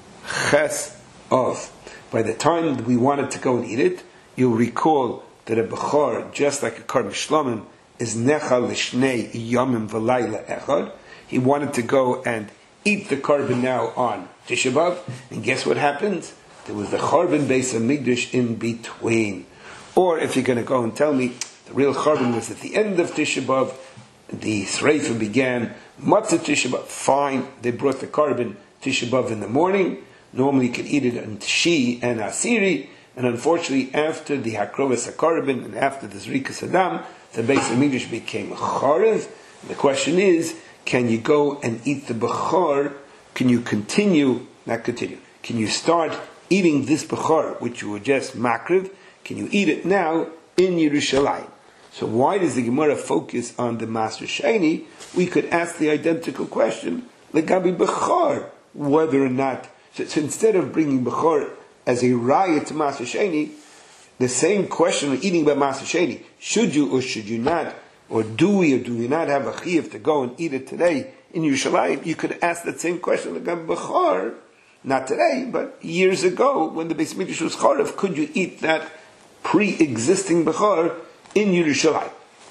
By the time we wanted to go and eat it, you'll recall that a Bechor, just like a Korban Shlomim, is Nechal L'Shnei Yomim V'Layla Echad. He wanted to go and eat the korban now on Tisha B'Av, and guess what happened? There was the Chorban Beis HaMikdash in between. Or if you're going to go and tell me the real korban was at the end of Tisha B'Av, the Sreifa began Matzah Tisha B'Av, fine, they brought the korban Tisha B'Av in the morning. Normally you could eat it on Tishi and Asiri, and unfortunately after the Hakrovas HaKorban and after the Zrikas Hadam, the Beis HaMikdash became Chorev. The question is, can you go and eat the Bechor? Can you Can you start eating this Bechor, which you were just makriv? Can you eat it now in Yerushalayim? So why does the Gemara focus on the Maser Sheni? We could ask the identical question, Legabi Bechor, whether or not, so instead of bringing Bechor as a raya to Maser Sheni, the same question of eating by Maser Sheni, should you or should you not, or do we not have a chiyuv to go and eat it today in Yerushalayim? You could ask that same question again Bechor, not today, but years ago when the Beis Mikdash was Chorev, could you eat that pre-existing Bechor in Yerushalayim?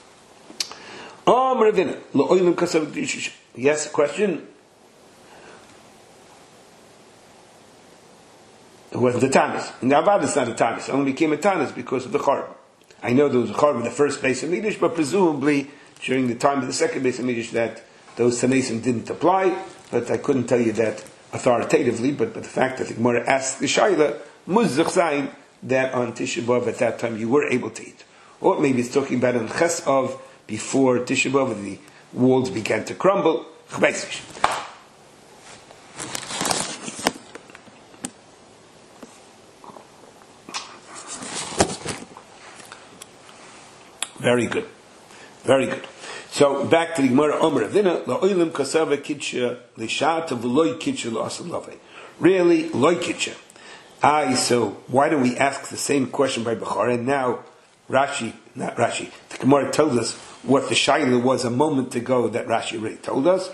Yes, question. It was the Tanis. Now, Avad is not a Tanis. It only became a Tanis because of the Chorban. I know there was a Chorban in the first Beis HaMikdash, but presumably during the time of the second Beis HaMikdash that those Tanesim didn't apply, but I couldn't tell you that authoritatively, but the fact that the Gemara asked the Shaila, Muzzach Zayin, that on Tisha B'Av at that time you were able to eat. Or maybe it's talking about on Ches of, before Tisha B'Av, when the walls began to crumble. Very good. Very good. So back to the Gemara Omer Avina, la'olim kasava kitcha l'shata v'loy kitcha l'asalav. Really, loy kitcha. So why don't we ask the same question by Bechor? And now the Gemara told us what the Shaila was a moment ago that Rashi already told us.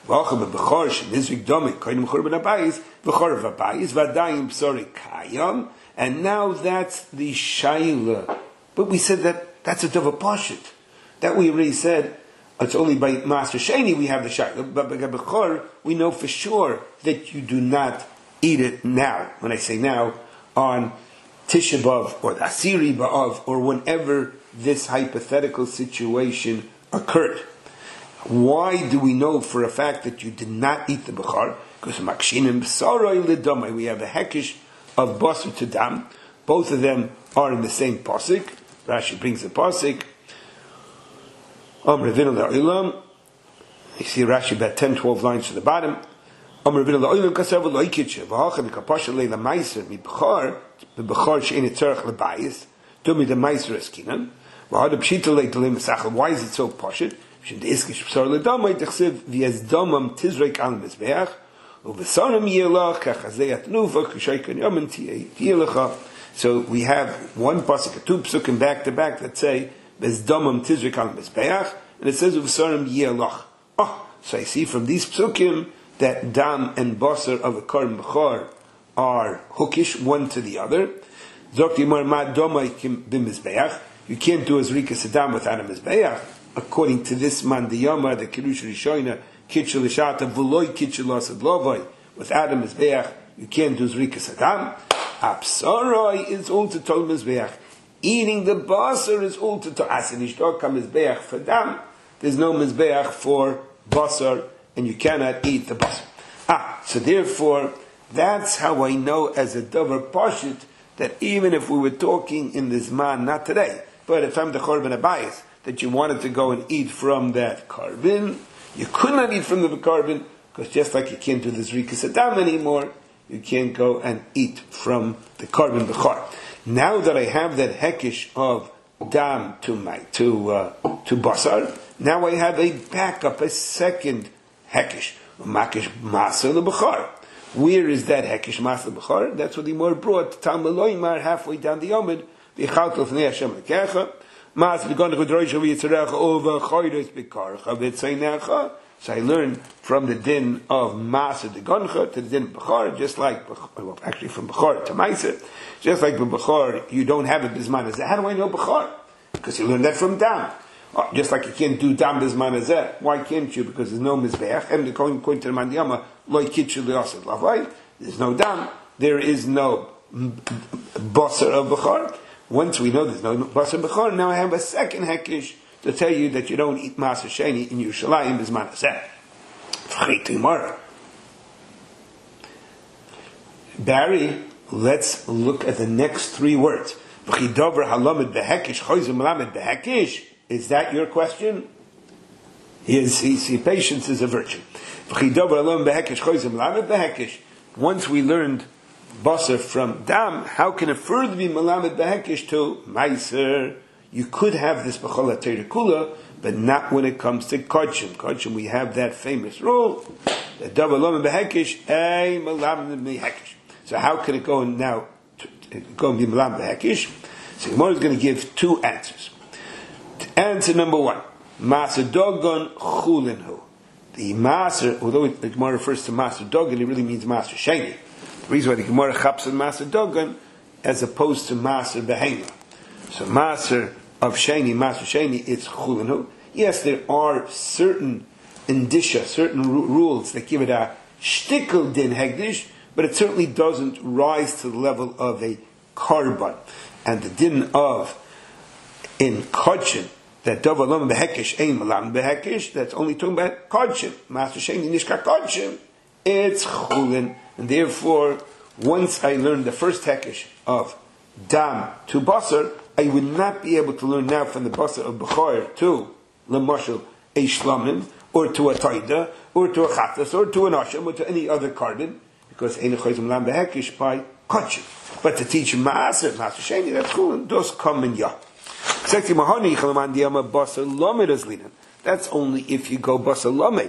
And now that's the Shaila. But we said that's a Dova Pashit. That we already said, it's only by Maser Sheni we have the Shaila. But by Bechor, we know for sure that you do not eat it now. When I say now, on Tisha B'Av or the Asiri B'Av or whenever this hypothetical situation occurred. Why do we know for a fact that you did not eat the Bechor? Because Makshinim B'Saroi L'Domai, we have a Hekish of Basar to Dam. Both of them are in the same Pasik. Rashi brings the Pasik. You see Rashi about 10-12 lines to the bottom. The why is it so poshut? So we have one pasuk, two psukim back to back that say Bezdamam Tizrik al Mizbeach, and it says Uvsarim Yelach. Oh, so I see from these psukim that dam and basar of a korban bechor are hookish one to the other. You can't do as rikas adam without a mizbeach. According to this man, the Yama, the Kirush Rishoina, Kitchel Ishata, Vuloy Kitchel Asad Lovoy, without a mizbeach, you can't do rikas adam. Apsarai is all to tol mizbeach. Eating the basar is all to tol. As an ishtaka mizbeach for dam, there's no mizbeach for basar, and you cannot eat the basar. So therefore, that's how I know as a davar pashut that even if we were talking in this man, not today, but if I'm the korban abayis, that you wanted to go and eat from that korban, you could not eat from the korban, because just like you can't do this rikas adam anymore, you can't go and eat from the korban bechor. Now that I have that hekish of dam to basar, now I have a backup, a second hekish, makish masa lebechor. Where is that hekish masa lebechor? That's what the Gemara brought Talmud Loimar halfway down the Yomid. V'chalto l'fnei Hashem lekecha mas v'gonach v'droisha v'yitzarecha over choyres b'karcha v'tzeinecha. So I learned from the din of masa de goncha to the din of bechor, just like well, actually from bechor to ma'aser, just like with bechor you don't have it bisman azeh. How do I know bechor? Because you learned that from dam. Just like you can't do dam bisman azeh. Why can't you? Because there's no mizbeach. And according to the mandiyama, loy kitchel liasad lavai. There's no dam. There is no basar of bechor. Once we know there's no basar bechor, now I have a second hekish to tell you that you don't eat maser sheni in Yerushalayim bisman azeh. Barry, let's look at the next three words. Is that your question? Patience is a virtue. Once we learned basar from dam, how can it further be malamed behekish to meiser? You could have this b'chol ha'teira kula, but not when it comes to kodshim. Kodshim, we have that famous rule that davar lo behekish, a malamed behekish. So how can it go now? Go and be malamed behekish? So Gemara is going to give two answers. Answer number one: Maser dogon chulinhu. The Maser, although the Gemara refers to Maser dogon, it really means Maser sheni. The reason why the Gemara chaps on Maser dogon as opposed to Maser behema. So Maser of sheni, Maser sheni, it's chulinhu. Yes, there are certain indicia, certain rules that give it a shtickle din hegdish, but it certainly doesn't rise to the level of a korban. And the din of in kodshim that davar lo behekish ein malam behekish, that's only talking about kodshim. Maser sheni nishka kodshim, it's chulin, and therefore once I learn the first hekish of dam to basar, I would not be able to learn now from the basar of bechor to lemashal a shlamim, or to a taida, or to a chatas, or to an asham, or to any other korban, because ein choyz malam behekish by kodshim. But to teach Maser Sheni, that's cool. Those come in ya. That's only if you go Basar Lamed.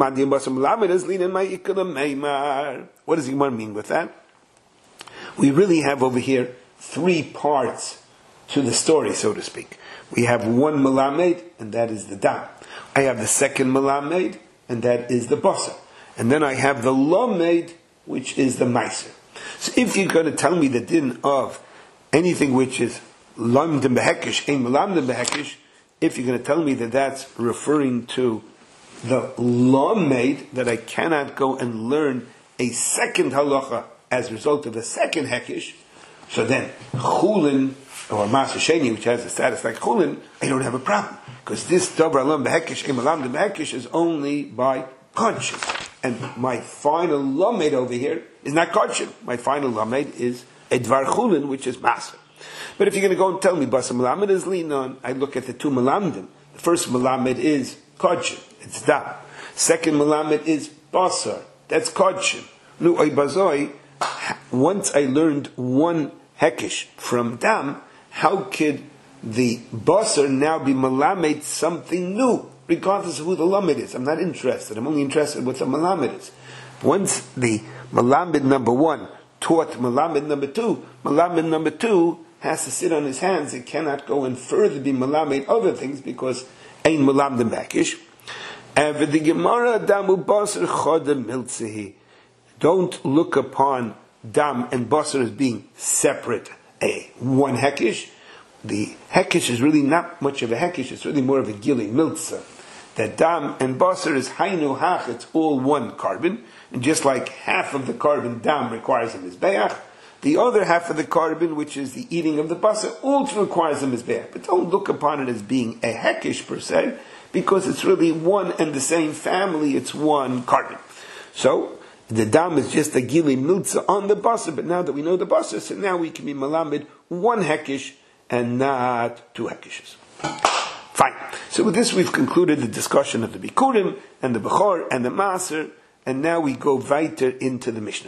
What does Gemara mean with that? We really have over here three parts to the story, so to speak. We have one Melamed, and that is the Dam. I have the second Melamed, and that is the Basar. And then I have the Lamed, which is the Meiser. So if you're going to tell me the din of anything which is lamdim behekish, ein lamdim behekish, if you're going to tell me that that's referring to the lamed, that I cannot go and learn a second halacha as a result of a second hekish, so then chulin or maser sheni, which has a status like chulin, I don't have a problem, because this davar lam behekish, ein lamdim behekish is only by conscience. And my final lamed over here is not kodshim. My final lamed is edvar chulin, which is maser. But if you're going to go and tell me basar melamed is linon, I look at the two melamdim. The first melamed is kodshim, it's dam. Second melamed is basar, that's kodshim. Nu oy bazoi. Once I learned one hekish from dam, how could the basar now be melamed something new? Regardless of who the lamed is. I'm not interested. I'm only interested in what the malamed is. Once the Malamed number 1 taught Malamed number 2, Malamed number 2 has to sit on his hands. It cannot go and further be Malamed other things because Ein Malamed Bakish. And the Gemara Damu Basar Chodem Miltzehi. Don't look upon Dam and Basar as being separate. One Hekish. The Hekish is really not much of a Hekish, it's really more of a Gili Miltze. That Dam and Basar is Hainu Hach, it's all one carbon. And just like half of the carbon Dam requires a Mizbeach, the other half of the carbon, which is the eating of the Basar, also requires a Mizbeach. But don't look upon it as being a Hekish per se, because it's really one and the same family, it's one carbon. So, the Dam is just a Gili Miltze on the Basar, but now that we know the Basar, so now we can be Malamed one Hekish and not two Hekishes. Fine. So with this we've concluded the discussion of the Bikurim and the Bechor and the Maser, and now we go weiter into the Mishnah.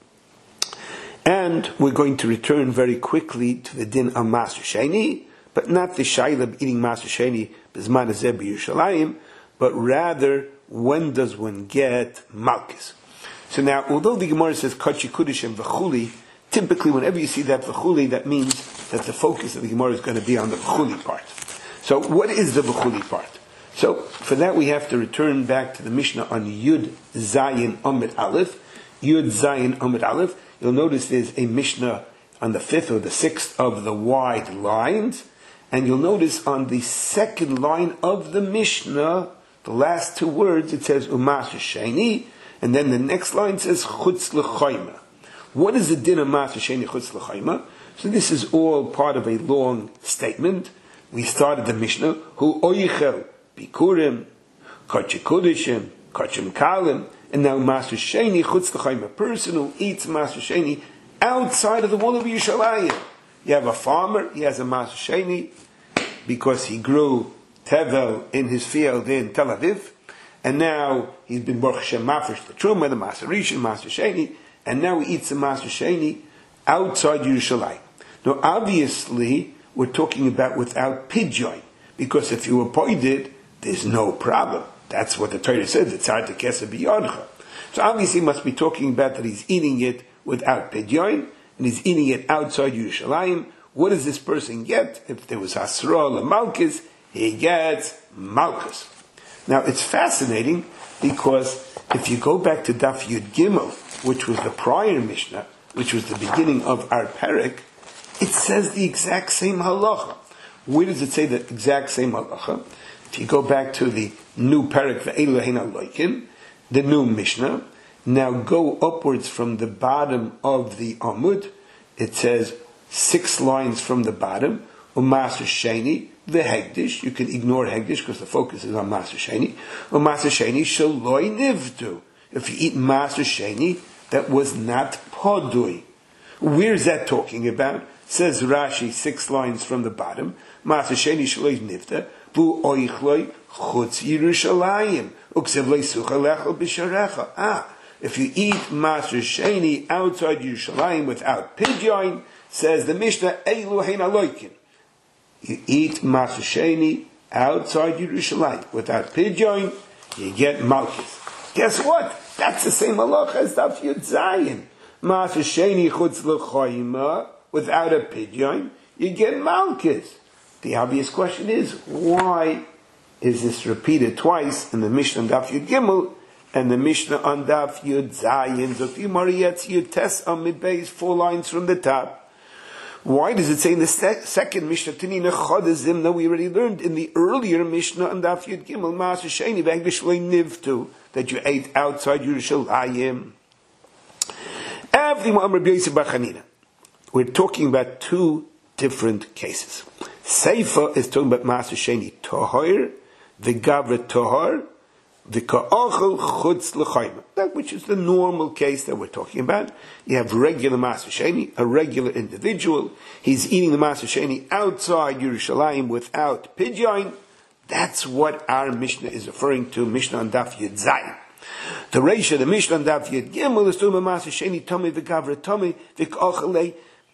And we're going to return very quickly to the din of Maser Sheni, but not the Shaila eating Maser Sheni B'zman Hazeh B'Yerushalayim, but rather when does one get Malchus? So now, although the Gemara says Kachi Kudish and V'chuli, typically whenever you see that V'chuli, that means that the focus of the Gemara is going to be on the V'chuli part. So what is the V'chuli part? So for that we have to return back to the Mishnah on Yud Zayin Amud Aleph. Yud Zayin Amud Aleph. You'll notice there's a Mishnah on the 5th or the 6th of the wide lines. And you'll notice on the second line of the Mishnah, the last two words, it says Umaser Sheni. And then the next line says Chutz L'Chayma. What is the din of Maser Sheni Chutz L'Chayma? So this is all part of a long statement. We started the Mishnah, Hu Oyichel Bikurim, Kachim Kudishim, Kachim Kalim, and now Maser Sheni Chutz L'Chayma. A person who eats Maser Sheni outside of the wall of Yerushalayim. You have a farmer, he has a Maser Sheni because he grew Tevel in his field in Tel Aviv, and now he's been Baruch Hashem Mafresh the Truma, the Maser Rishon, Maser Sheni, and now he eats the Maser Sheni outside Yerushalayim. Now obviously, we're talking about without pidyon, because if you avoid it, there's no problem. That's what the Torah says, it's hard to kesa biyadcha. So obviously he must be talking about that he's eating it without pidyon, and he's eating it outside Yerushalayim. What does this person get? If there was Hasra or Malchus, he gets Malchus. Now it's fascinating, because if you go back to Daf Yud Gimel, which was the prior Mishnah, which was the beginning of our Perek, it says the exact same halacha. Where does it say the exact same halacha? If you go back to the new Perek, Ve'elu Heina Loikin, the new Mishnah, now go upwards from the bottom of the Amud, it says 6 lines from the bottom, Umaser Sheni, the Hegdish, you can ignore Hegdish because the focus is on Maser Sheni, Umaser Sheni Shaloi Nivdu. If you eat Maser Sheni, that was not Podui. Where's that talking about? Says Rashi 6 lines from the bottom, Maser Sheni Shaloi Nivda, Vu Oichloi Chutz Yerushalayim, Uksev Lei Sucha Lechel B'Sharecha. If you eat Maser Sheni outside Yerushalayim without pidyon, says the Mishnah, Eilu Heina Loikin. You eat Maser Sheni outside Yerushalayim without pidyon, you get Malchus. Guess what? That's the same halacha as Daf Yud Zayin. Maser Sheni Chutz L'Chayma, without a pidyon, you get Malchus. The obvious question is, why is this repeated twice in the Mishnah on Daf Yud Gimel and the Mishnah on Daf Yud Zayin? Zofi Mariyetz Yud Tes Amid Beis, 4 lines from the top. Why does it say in the second Mishnah, Tinina Chodazim, that we already learned in the earlier Mishnah on Daf Yud Gimel, Maser Sheni V'Hegdish Lo Nivtu, that you ate outside Yerushalayim? We're talking about 2 different cases. Seifa is talking about Maser Sheni Tohor, the Gavra Tohor, the Ka'achel Chutz L'Chayma. That which is the normal case that we're talking about. You have regular Maser Sheni, a regular individual. He's eating the Maser Sheni outside Yerushalayim without pidyon. That's what our Mishnah is referring to, Mishnah on Daf Yud Zayin. The Reisha, the Mishnah on Daf Yud Gimel, is talking about Maser Sheni Tomei, the Gavra Tomei, the Ka'achel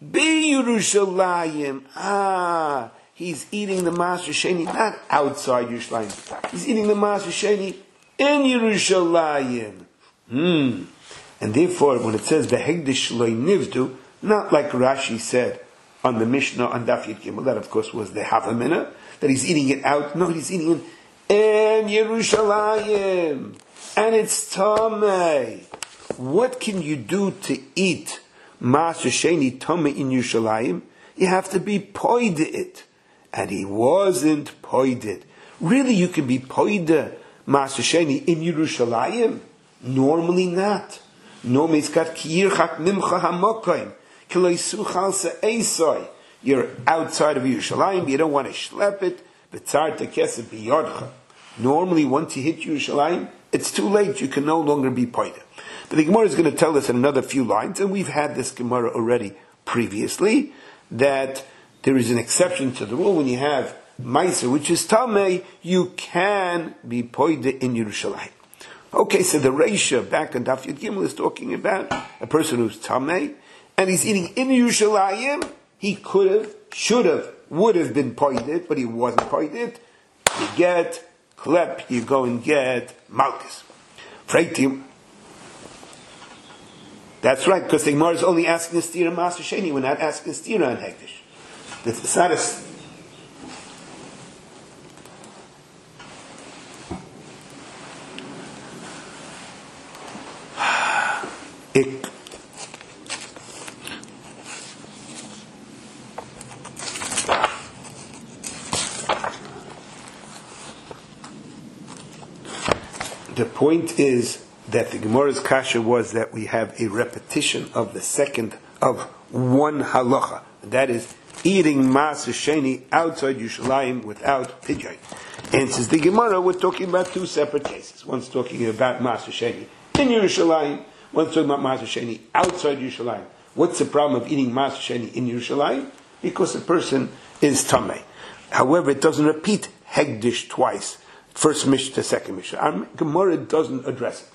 B'Yerushalayim. He's eating the Maser Sheni not outside Yerushalayim. He's eating the Maser Sheni in Yerushalayim. And therefore, when it says Behegdish loy nivdu, not like Rashi said on the Mishnah on Daf Yud Gimel, that of course was the Havamina, that he's eating it out. No, he's eating it in Yerushalayim, and it's Tamei. What can you do to eat Maser Sheni Tamei in Yerushalayim? You have to be poide it. And he wasn't poided. Really, you can be poide Maser Sheni in Yerushalayim? Normally not. Normally it's got kiyirchak mimcha hamokoim. Kiloisuchal se'esoi. You're outside of Yerushalayim, you don't want to schlep it. B'tzar tekesed biyodcha. Normally, once you hit Yerushalayim, it's too late. You can no longer be poide. But the Gemara is going to tell us in another few lines, and we've had this Gemara already previously, that there is an exception to the rule. When you have Meiser, which is Tamei, you can be poide in Yerushalayim. Okay, so the Reisha back on Daf Yud Gimel is talking about a person who's Tamei, and he's eating in Yerushalayim. He could have, should have, would have been poided, but he wasn't poided. You get klep, you go and get malchus. Freitim. That's right, because the Gemara is only asking a stira Maser Sheni. We're not asking a stira on Hektish. It's not the point is that the Gemara's kasha was that we have a repetition of the second of one halacha. That is, eating Maser Sheni outside Yerushalayim without pidyon. And since the Gemara, we're talking about two separate cases. One's talking about Maser Sheni in Yerushalayim, one's talking about Maser Sheni outside Yerushalayim. What's the problem of eating Maser Sheni in Yerushalayim? Because the person is Tamei. However, it doesn't repeat Hegdish twice. First Mishnah to second Mishnah. Our Gemara doesn't address it.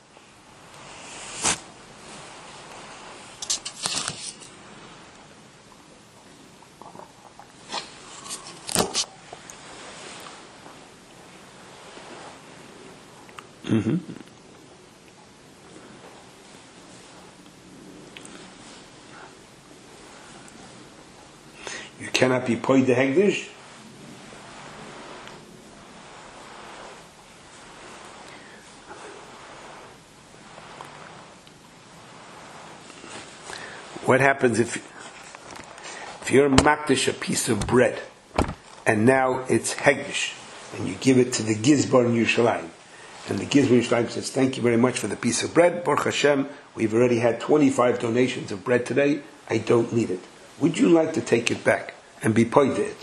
Mm-hmm. You cannot be poid the hegdish. What happens if you're makdish a piece of bread and now it's hegdish and you give it to the gizbar in Yerushalayim? And the Gizbar Yerushalayim says, thank you very much for the piece of bread. Baruch Hashem, we've already had 25 donations of bread today. I don't need it. Would you like to take it back and be poide it?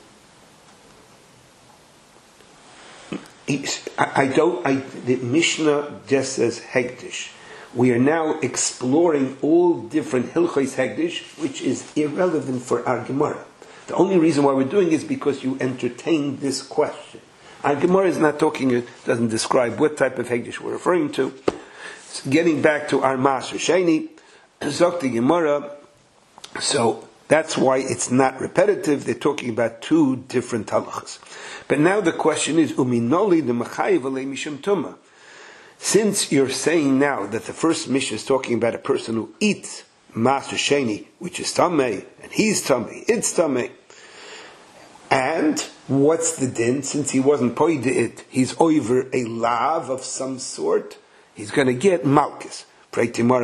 The Mishnah just says Hegdish. We are now exploring all different Hilchos Hegdish, which is irrelevant for our Gemara. The only reason why we're doing it is because you entertained this question. Our Gemara is not talking, it doesn't describe what type of Hegdish we're referring to. So getting back to our Maser Sheni, Zok the Gemara, so that's why it's not repetitive. They're talking about two different halachas. But now the question is, Uminoli the Machayiv alei mishum tuma. Since you're saying now that the first Mishnah is talking about a person who eats Maser Sheni, which is Tamei, and he's Tamei, it's Tamei, and what's the din? Since he wasn't poide it, he's over a lav of some sort. He's going to get malchus. Where did we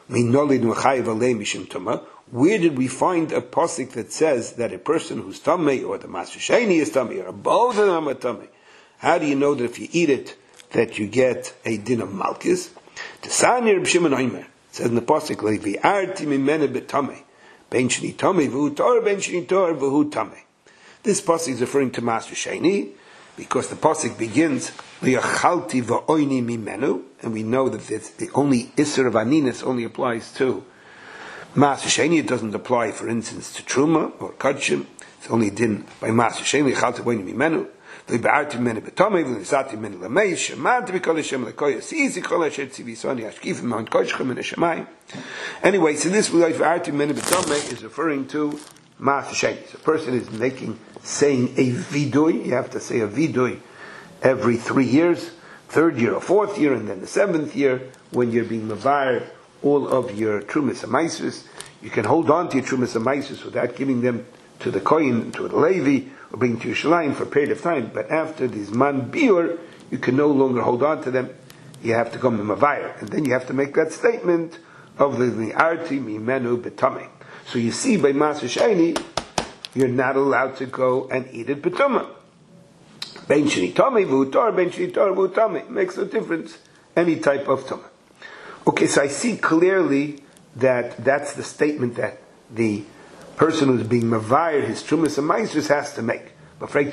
find a pasuk that says that a person who's tamei or the Maser Sheni is tamei or both of them are tamei? How do you know that if you eat it that you get a din of malchus? The Sanir B'Shimon Omer says in the pasuk, "Levi arti mimene betamei, ben sheni tamei v'hu tor, ben sheni tor v'hu tamei." This pasuk is referring to Maser Sheni because the pasuk begins liachalti va'oini mimenu, and we know that the only isser of aninus only applies to Maser Sheni. It doesn't apply, for instance, to truma or kadshim. It's only din by Maser Sheni liachalti va'oini mimenu. Li'be'arti mimenu betamei v'lisati mimenu lamei shemad v'kol Hashem lekoyas izi kol asher tzivisoni ashkifim ma'on kodshchem in Hashemayim. Anyway, so this li'be'arti mimenu betamei is referring to Maser Sheni. So a person is saying a vidui. You have to say a vidui every 3 years, third year or fourth year, and then the seventh year when you're being mavar all of your Trumas Amaisus. You can hold on to your Trumas Amaisus without giving them to the Kohen, to the Levi, or bring to Yerushalayim for a period of time. But after this Man Biur, you can no longer hold on to them. You have to come to Mavayr. And then you have to make that statement of the Arti Mimenu Betame. So you see by Maser Sheni, you're not allowed to go and eat it Betuma. Ben Sheni Tame V'utar, Ben Sheni Tar V'utame. Makes no difference. Any type of Tumah. Okay, so I see clearly that that's the statement that the person who's being Mavayr, his Trumas and Maisers has to make. But where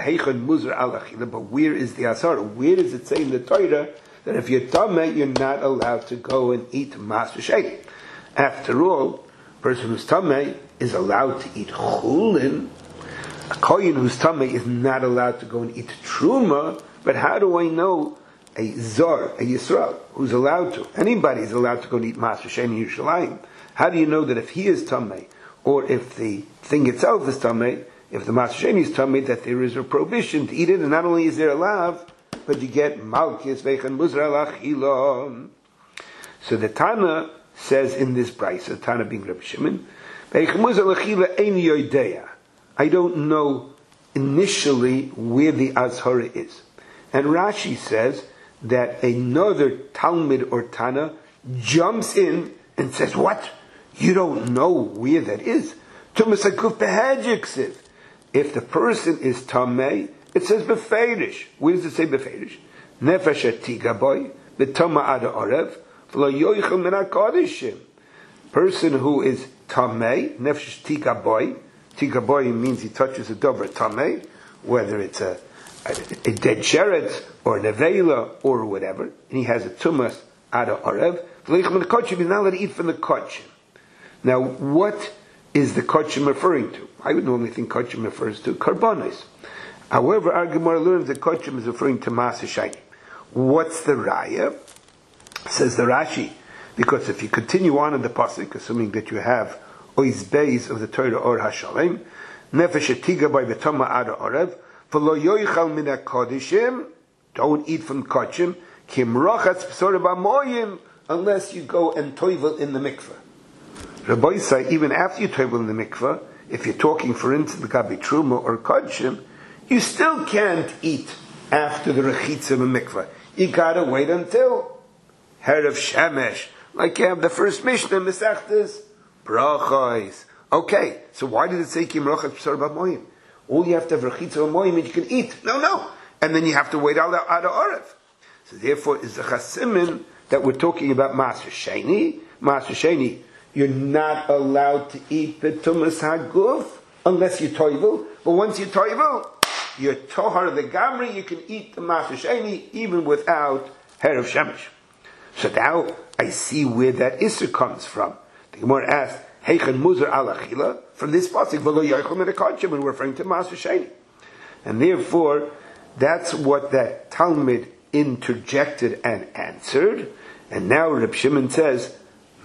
is the Asar? Where does it say in the Torah that if you're Tameh, you're not allowed to go and eat Maser Sheni? After all, a person who's Tameh is allowed to eat Chulin. A Kohen who's Tameh is not allowed to go and eat Truma. But how do I know a Zor, a Yisrael, who's allowed to? Anybody is allowed to go and eat Maser Sheni in Yerushalayim. How do you know that if he is Tameh, or if the thing itself is Tameh, if the Maser Sheni is Tameh, that there is a prohibition to eat it, and not only is there a lav, but you get Malkis Veichan Muzra Lachila. So the Tana says in this brayso, Tana being Reb Shimon, Veichan Muzra Lachila Ein Yodeya. I don't know initially where the Azhara is. And Rashi says that another Talmud or Tana jumps in and says, what? You don't know where that is? Tumas Hakuf Behedjiksiv. If the person is Tameh, it says Beferish. Where does it say Beferish? Nefesh Atiga boy, Betama Ada Orev, V'lo Yoichel Min HaKodeshim. Person who is Tameh, Nefesh Atiga boy means he touches a dover Tameh, whether it's a dead sheret, or a nevela, or whatever, and he has a Tumas Ada Orev, V'lo Yoichel Min HaKodeshim, he's not allowed to eat from the Kodshim. Now, what is the Kodshim referring to? I would normally think Kodshim refers to Karbonis. However, our Gemara learns that Kodshim is referring to Maser Sheni. What's the Raya? Says the Rashi, because if you continue on in the pasuk, assuming that you have Oiz Beis of the Torah or Hashalem, Nefesh Etiga by Betama Ada Orev, V'lo Yoichal Min HaKodeshim, don't eat from Kodshim, Kim Rochatz P'sora B'moyim, unless you go and toivel in the mikveh. Rabbi say, even after you toivel in the mikveh, if you're talking, for instance, the Gabi Truma or Kodshim, you still can't eat after the Rechitza of a mikveh. You gotta wait until Herav Shemesh, like you have the first Mishnah, Mesechtes, Brachos. Okay, so why did it say Kim Rochat P'sar B'moyim? All you have to have Rechitza of Moyim and you can eat. No. And then you have to wait out of Orev. So therefore, is the Chasimin that we're talking about Maser Sheni? Maser Sheni, you're not allowed to eat Betumas Haguf unless you toivel. But once you toivel, you're tohar the gamri, you can eat the Maser Sheni even without Herav Shemesh. So now I see where that Isser comes from. The Gemara asked, Heichen Muzar Alachila, from this pasuk, V'lo Yoichel Min HaKodshim, and we're referring to Maser Sheni. And therefore, that's what that Talmud interjected and answered. And now Reb Shimon says,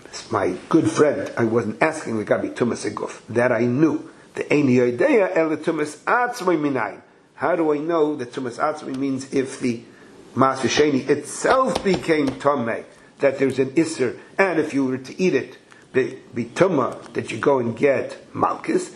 my good friend, I wasn't asking the Gabi Tumas Eguf. That I knew. The Eini Yodeya El Tumas Atzmai Minayin. How do I know that Tumas Atzmai means if the Maser Sheni itself became Tomei, that there's an Isser, and if you were to eat it, be Tumah, that you go and get Malchus.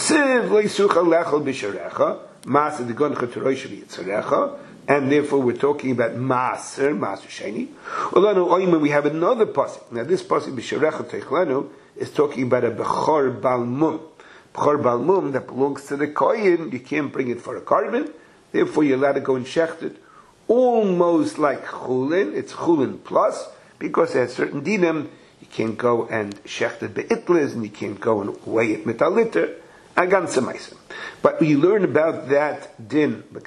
And therefore we're talking about Maser Sheni. We have another pasuk. Now this pasuk B'Sharecha Teichlenu is talking about a Bechor Balmum. Bechor Balmum that belongs to the Kohen. You can't bring it for a carbon. Therefore you're allowed to go and shecht it. Almost like Chulin. It's Chulin plus, because it has certain dinim. You can't go and shecht it be'itlis, and you can't go and weigh it mitaliter. But we learn about that din, even a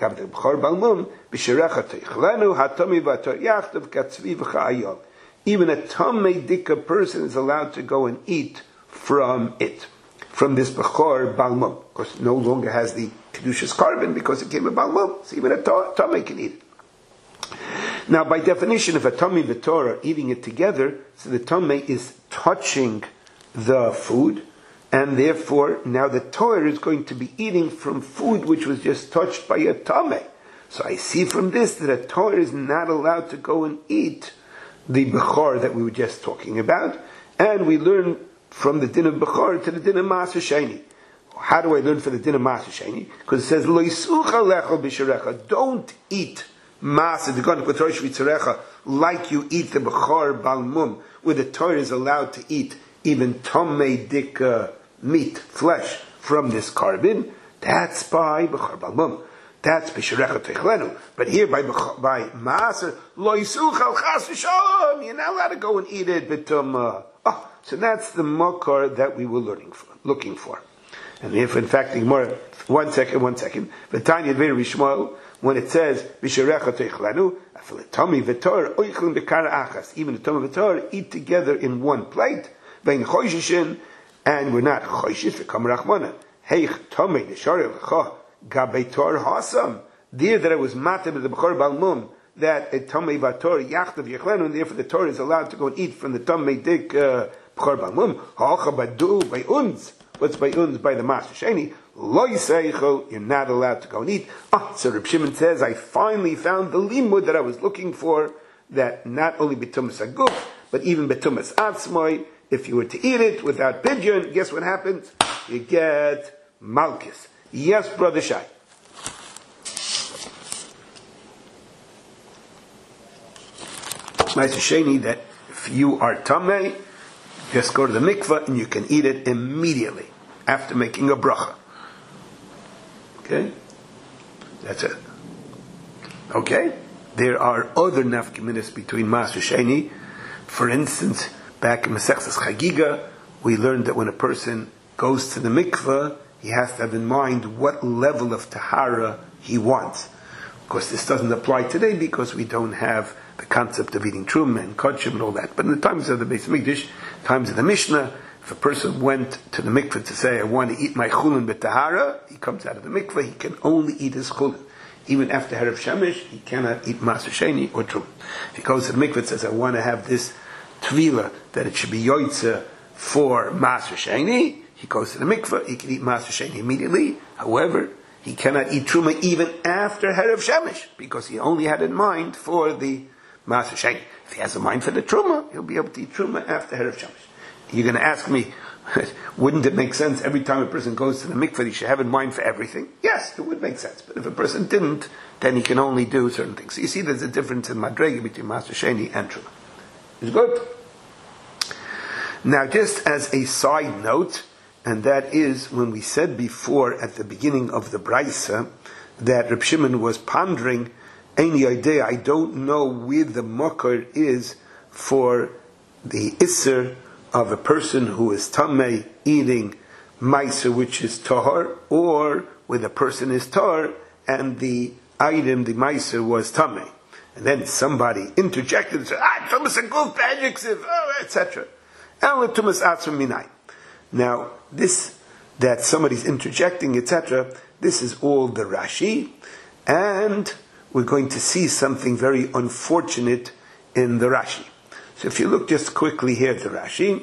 Tamei Dika person is allowed to go and eat from it, from this Bechor Balmum, because no longer has the Kedushas carbon because it came a Balmum, so even a Tamei can eat it. Now, by definition, if a Tamei and the Torah are eating it together, so the Tamei is touching the food, and therefore, now the Torah is going to be eating from food which was just touched by a Tameh. So I see from this that a Torah is not allowed to go and eat the Bechor that we were just talking about, and we learn from the din of Bechor to the din of Maaser Sheni. How do I learn for the din of Maaser Sheni? Because it says, Lo yisucha lechol b'sharecha, don't eat Maaser, the gon k'tosh v'tzarecha, like you eat the Bechor balmum, where the Torah is allowed to eat even tomei dik meat, flesh, from this carbon. That's by Bechor balmum. That's b'sharecha techlenu. But here by Maaser, Lo yisucha l'chas v'shalom, you're not allowed to go and eat it, but so that's the makar that we were looking for. And if in fact the Gemara, one second, V'tanya Dvei Rishmael, when it says B'sharecha Teichlanu, Afilatami V'tor Oichlin B'kara Achas, even the Tami V'tor eat together in one plate, Vein Choishishin, and we're not Choishish V'kam Rachmana. Heich Tami D'Shari L'cha Gabei Tor Hasam. There that it was matem the Bechor Balmum, that a Tami V'tor Yachtav Yechlanu, and therefore the Torah is allowed to go and eat from the Tami Dik Bechor Balmum. Ha'acha Badu by Unz. What's by Unz? By the Maaser Sheni. Lo yiseichel, you're not allowed to go and eat. So Reb Shimon says, I finally found the limud that I was looking for, that not only betumas aguf, but even betumas atzmoi, if you were to eat it without pidyon, guess what happens? You get malchus. Yes, Brother Shai. Maaser Sheni, that if you are tamei, just go to the mikveh and you can eat it immediately after making a bracha. Okay? That's it. Okay? There are other nafkaminas between Maaser Sheni. For instance, back in Masechtas Chagiga, we learned that when a person goes to the mikveh, he has to have in mind what level of tahara he wants. Of course, this doesn't apply today because we don't have the concept of eating truma and kodshim and all that. But in the times of the Beis Mikdash, times of the Mishnah, if a person went to the mikveh to say, I want to eat my chulin b'tahara, he comes out of the mikveh, he can only eat his chulin. Even after Herav Shemesh, he cannot eat Maaser Sheni or truma. If he goes to the mikveh and says, I want to have this tvila, that it should be yoitza for Maaser Sheni, he goes to the mikveh, he can eat Maaser Sheni immediately. However, he cannot eat truma even after Herav Shemesh, because he only had in mind for the Maaser Sheni. If he has a mind for the truma, he'll be able to eat truma after Herav Shemesh. You're going to ask me, wouldn't it make sense every time a person goes to the mikveh, he should have in mind for everything? Yes, it would make sense. But if a person didn't, then he can only do certain things. So you see there's a difference in madrega between Maaser Sheni and truma. It's good. Now, just as a side note, and that is when we said before at the beginning of the Braisa that Reb Shimon was pondering any idea, I don't know where the makar is for the isser of a person who is tamei eating meiser, which is tahor, or where the person is tahor and the item, the meiser, was tamei. And then somebody interjected and said, tumas aguf b'adjektiv, etc. El tumas atzum minay. Now, this, that somebody's interjecting, etc., this is all the Rashi, and we're going to see something very unfortunate in the Rashi. So if you look just quickly here at the Rashi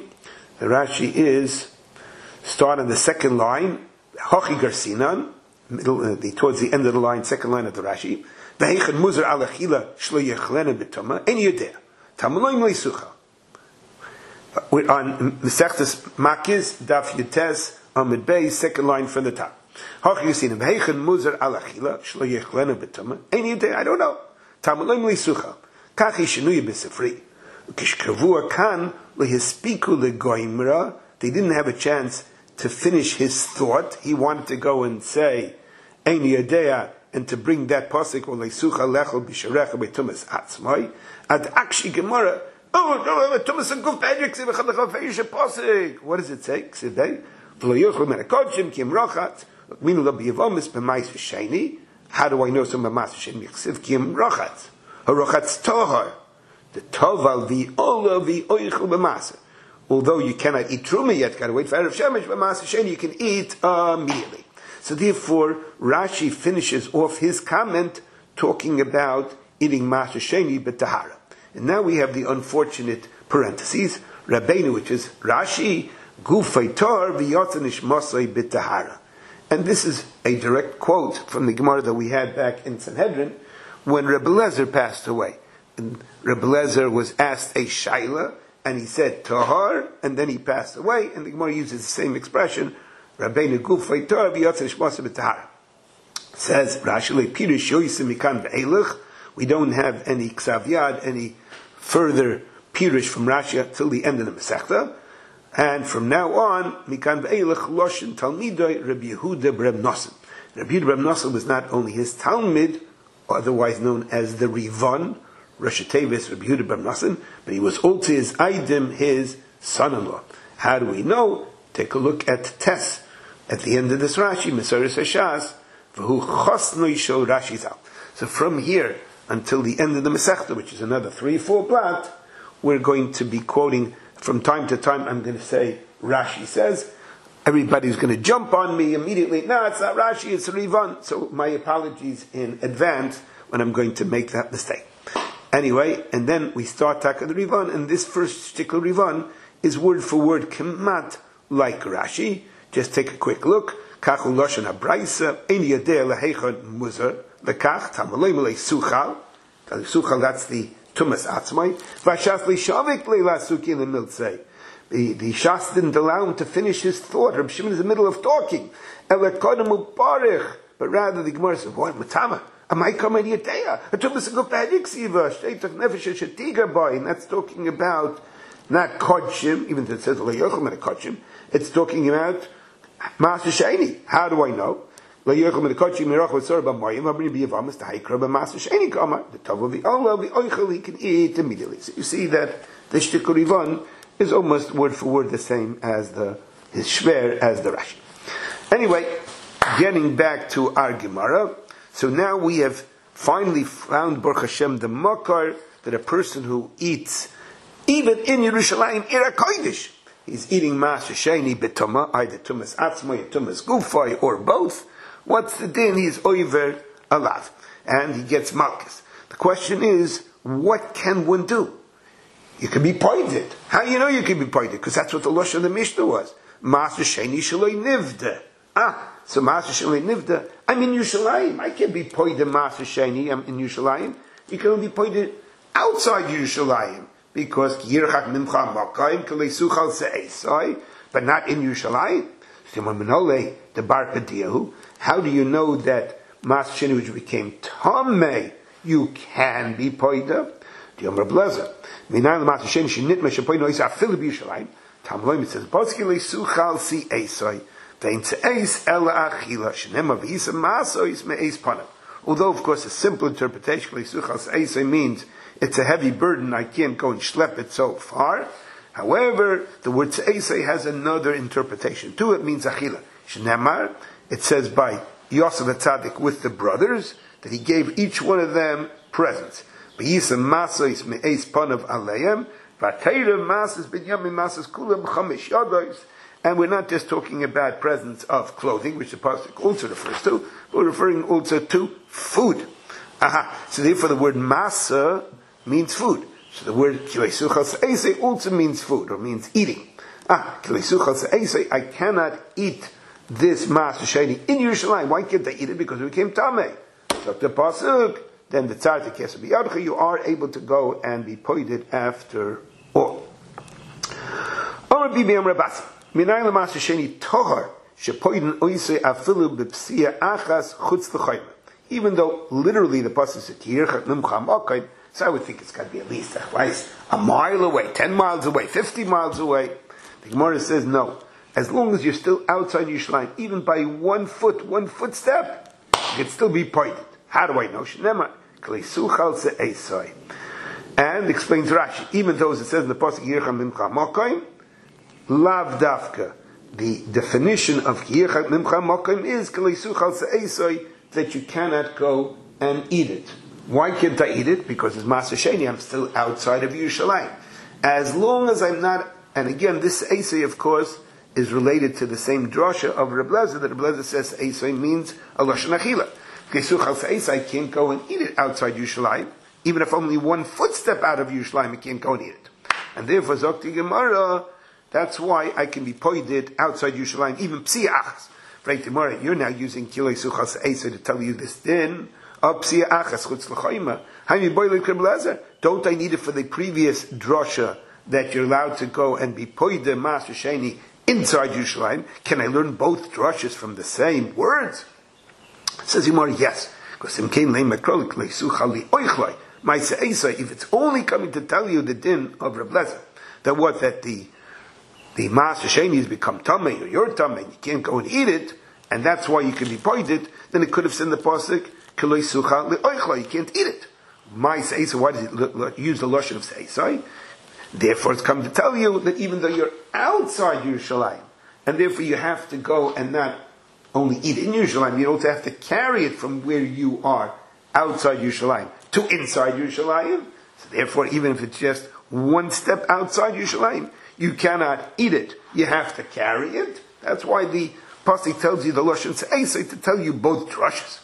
is, start on the second line, Hochi Garsinan, towards the end of the line, second line of the Rashi, V'heichen muzar alachila shlo yechlena b'toma, en yodea, tamaloim leisucha. We're on Mesechtes Makiz, Daf Yutes, Amid Bey, second line from the top. Hochi Garsinan, V'heichen muzar alachila shlo yechlena b'toma, en yodea, I don't know, tamaloim leisucha, kachi shenuye b'sefri. Kishkavua kan lehispiku legoimra. They didn't have a chance to finish his thought. He wanted to go and say Ein Yodea, and to bring that pasuk or leisucha lechol bisharecha betumas atzmai ad akshi gemara. Tumas aguf b'adjektiv echad lechal pasuk. What does it say? Ksidei v'lo yochel min hakodshim ki imrochat minu lo b'yivomis b'maiser sheni. How do I know some b'maiser sheni? Chsiv ki imrochat harochat's tohar. The toval v'ola v'oichel b'masa. Although you cannot eat truma yet, got to wait for Erev Shemesh, b'masa sheni you can eat immediately. So therefore, Rashi finishes off his comment talking about eating Maaser Sheni b'tahara. And now we have the unfortunate parentheses, Rabbeinu, which is Rashi, Gufay tor v'yotzanish mosai b'tahara. And this is a direct quote from the Gemara that we had back in Sanhedrin when Rebbe Lezer passed away. and Rebbe Lezer was asked a shaila, and he said tahar, and then he passed away, and the Gemara uses the same expression, Rabbeinu gufay tahar v'yotze shmasa b'tahar. Says Rashi Pirush yoysim mikan ve'elech. We don't have any ksav yad, any further Pirush from Rashi till the end of the Masechta. And from now on, mikan ve'elech loshin talmidoi Rabbi Yehuda Reb Nosson. Rabbi Yehuda Reb Nosson was not only his Talmid, otherwise known as the Rivan, Rosh Tevis Rabbi Yehuda Reb Nosson, but he was also his Aidim, his son-in-law. How do we know? Take a look at Tes at the end of this Rashi, Mesoris Hashas. So from here until the end of the Masechta, which is another 3-4 plat, we're going to be quoting from time to time. I'm going to say Rashi says. Everybody's going to jump on me immediately. No, it's not Rashi, it's Rivan. So my apologies in advance when I'm going to make that mistake. Anyway, and then we start Taka the Rivan, and this first particular Rivan is word for word kemat like Rashi. Just take a quick look. Kachu loshen habraisa ein yadeh leheichad muzar lekach tamalei malei suchal. Suchal, that's the tumas atzmai. Vashas lishavik leila suki lemiltzei. The Shas didn't allow him to finish his thought. Reb Shimon is in the middle of talking. Elekodem uparich, but rather the Gemara says, "What matama? Am I coming yadeh? A tumas aguf hadiksiva shteitak nefesh shetiga boy." And that's talking about not kodshim, even though it says leyochim and kodshim. It's talking about Master Sheni. How do I know? The he can eat immediately. So you see that the Shtikul Rivan is almost word for word the same as his Shver as the Rashi. Anyway, getting back to our Gemara. So now we have finally found Baruch Hashem the Makar, that a person who eats even in Yerushalayim Ira Kodesh, he's eating Maser Sheni B'Tuma, either Tumas Atzmai, Tumas Gufay, or both. What's the din? He's over alav, and he gets malchus. The question is, what can one do? You can be pointed. How do you know you can be pointed? Because that's what the Lashon of the Mishnah was. Maser Sheni Shaloi Nivda. So Maser Shaloi Nivda. I'm in Yerushalayim. I can't be pointed Maser Sheni. I'm in Yerushalayim. You can only be pointed outside Yerushalayim. Because Yirchak Mimcha Makayim Kalesuchal Se'esai, but not in Yerushalayim. The Bar Padiyahu. How do you know that Maser Sheni, which became Tameh, you can be poida? The Yomer Blazer. Minayin Maser Sheni Shenitma Shepoida Isa Afilu B'Yerushalayim. Tamloim, it says Boski Lesuchal Se'esai. Vein Se'es Ela Achila Shenema V'Isa Masois Me'es Panav. Although, of course, a simple interpretation Lesuchal Se'esai means it's a heavy burden, I can't go and schlep it so far. However, the word Se'esai has another interpretation too. It means Achila. Shnemar, it says by Yosef HaTzadik with the brothers, that he gave each one of them presents. B'yisam masos me'es panav aleim, v'ateirev masas b'nyamim masas kulam chamish yadois. And we're not just talking about presents of clothing, which the pasuk also refers to, but we're referring also to food. So therefore the word masa means food. So the word kilesuchal se'esei also means food, or means eating. Kilesuchal se'esei, I cannot eat this Maser Sheni in Yerushalayim. Why can't I eat it? Because it became Tameh. So the pasuk, then the tzar tekesa b'yadcha, you are able to go and be poided after all. Or bibi am rabas. Minay Maser Sheni tohar shepoiden oisei afilu b'psia achas chutz l'chayim. Even though literally the pasuk says Yirchak Mimcha Makayim, so I would think it's got to be at least a mile away, 10 miles away, 50 miles away. The Gemara says no. As long as you're still outside Yerushalayim, even by 1 footstep, you can still be pointed. How do I know? Shnema kleisuchal se'esai. And explains Rashi, even though as it says in the pasuk Yirchak Mimcha Makayim, lav dafka. The definition of Yirchak Mimcha Makayim is kleisuchal se'esai, that you cannot go and eat it. Why can't I eat it? Because it's Maser Sheni, I'm still outside of Yerushalayim. As long as I'm not, and again, this Eisei, of course, is related to the same drasha of Reb Lezer, that Reb Lezer says Eisei means a Lashon Achila. I can't go and eat it outside Yerushalayim. Even if only 1 footstep out of Yerushalayim, I can't go and eat it. And therefore, Zokti Gemara, that's why I can be poided outside Yerushalayim, even Psiachas. Right, Gemara, you're now using Kilei Suchas Eisei to tell you this din Don't I need it for the previous drasha that you're allowed to go and be poide Master Sheni inside Yerushalayim? Can I learn both drashas from the same words? Says Yomar, yes. Because if it's only coming to tell you the din of Reb Lezer, that the Master Sheni has become tamei, or your tamei, and you can't go and eat it, and that's why you can be poided, then it could have said in the pasuk, you can't eat it. My seisa, why does it use the lashon of seisa? Therefore, it's come to tell you that even though you're outside Yerushalayim, and therefore you have to go and not only eat in Yerushalayim, you also have to carry it from where you are outside Yerushalayim to inside Yerushalayim. So therefore, even if it's just one step outside Yerushalayim, you cannot eat it. You have to carry it. That's why the pasuk tells you the lashon seisa to tell you both drushes.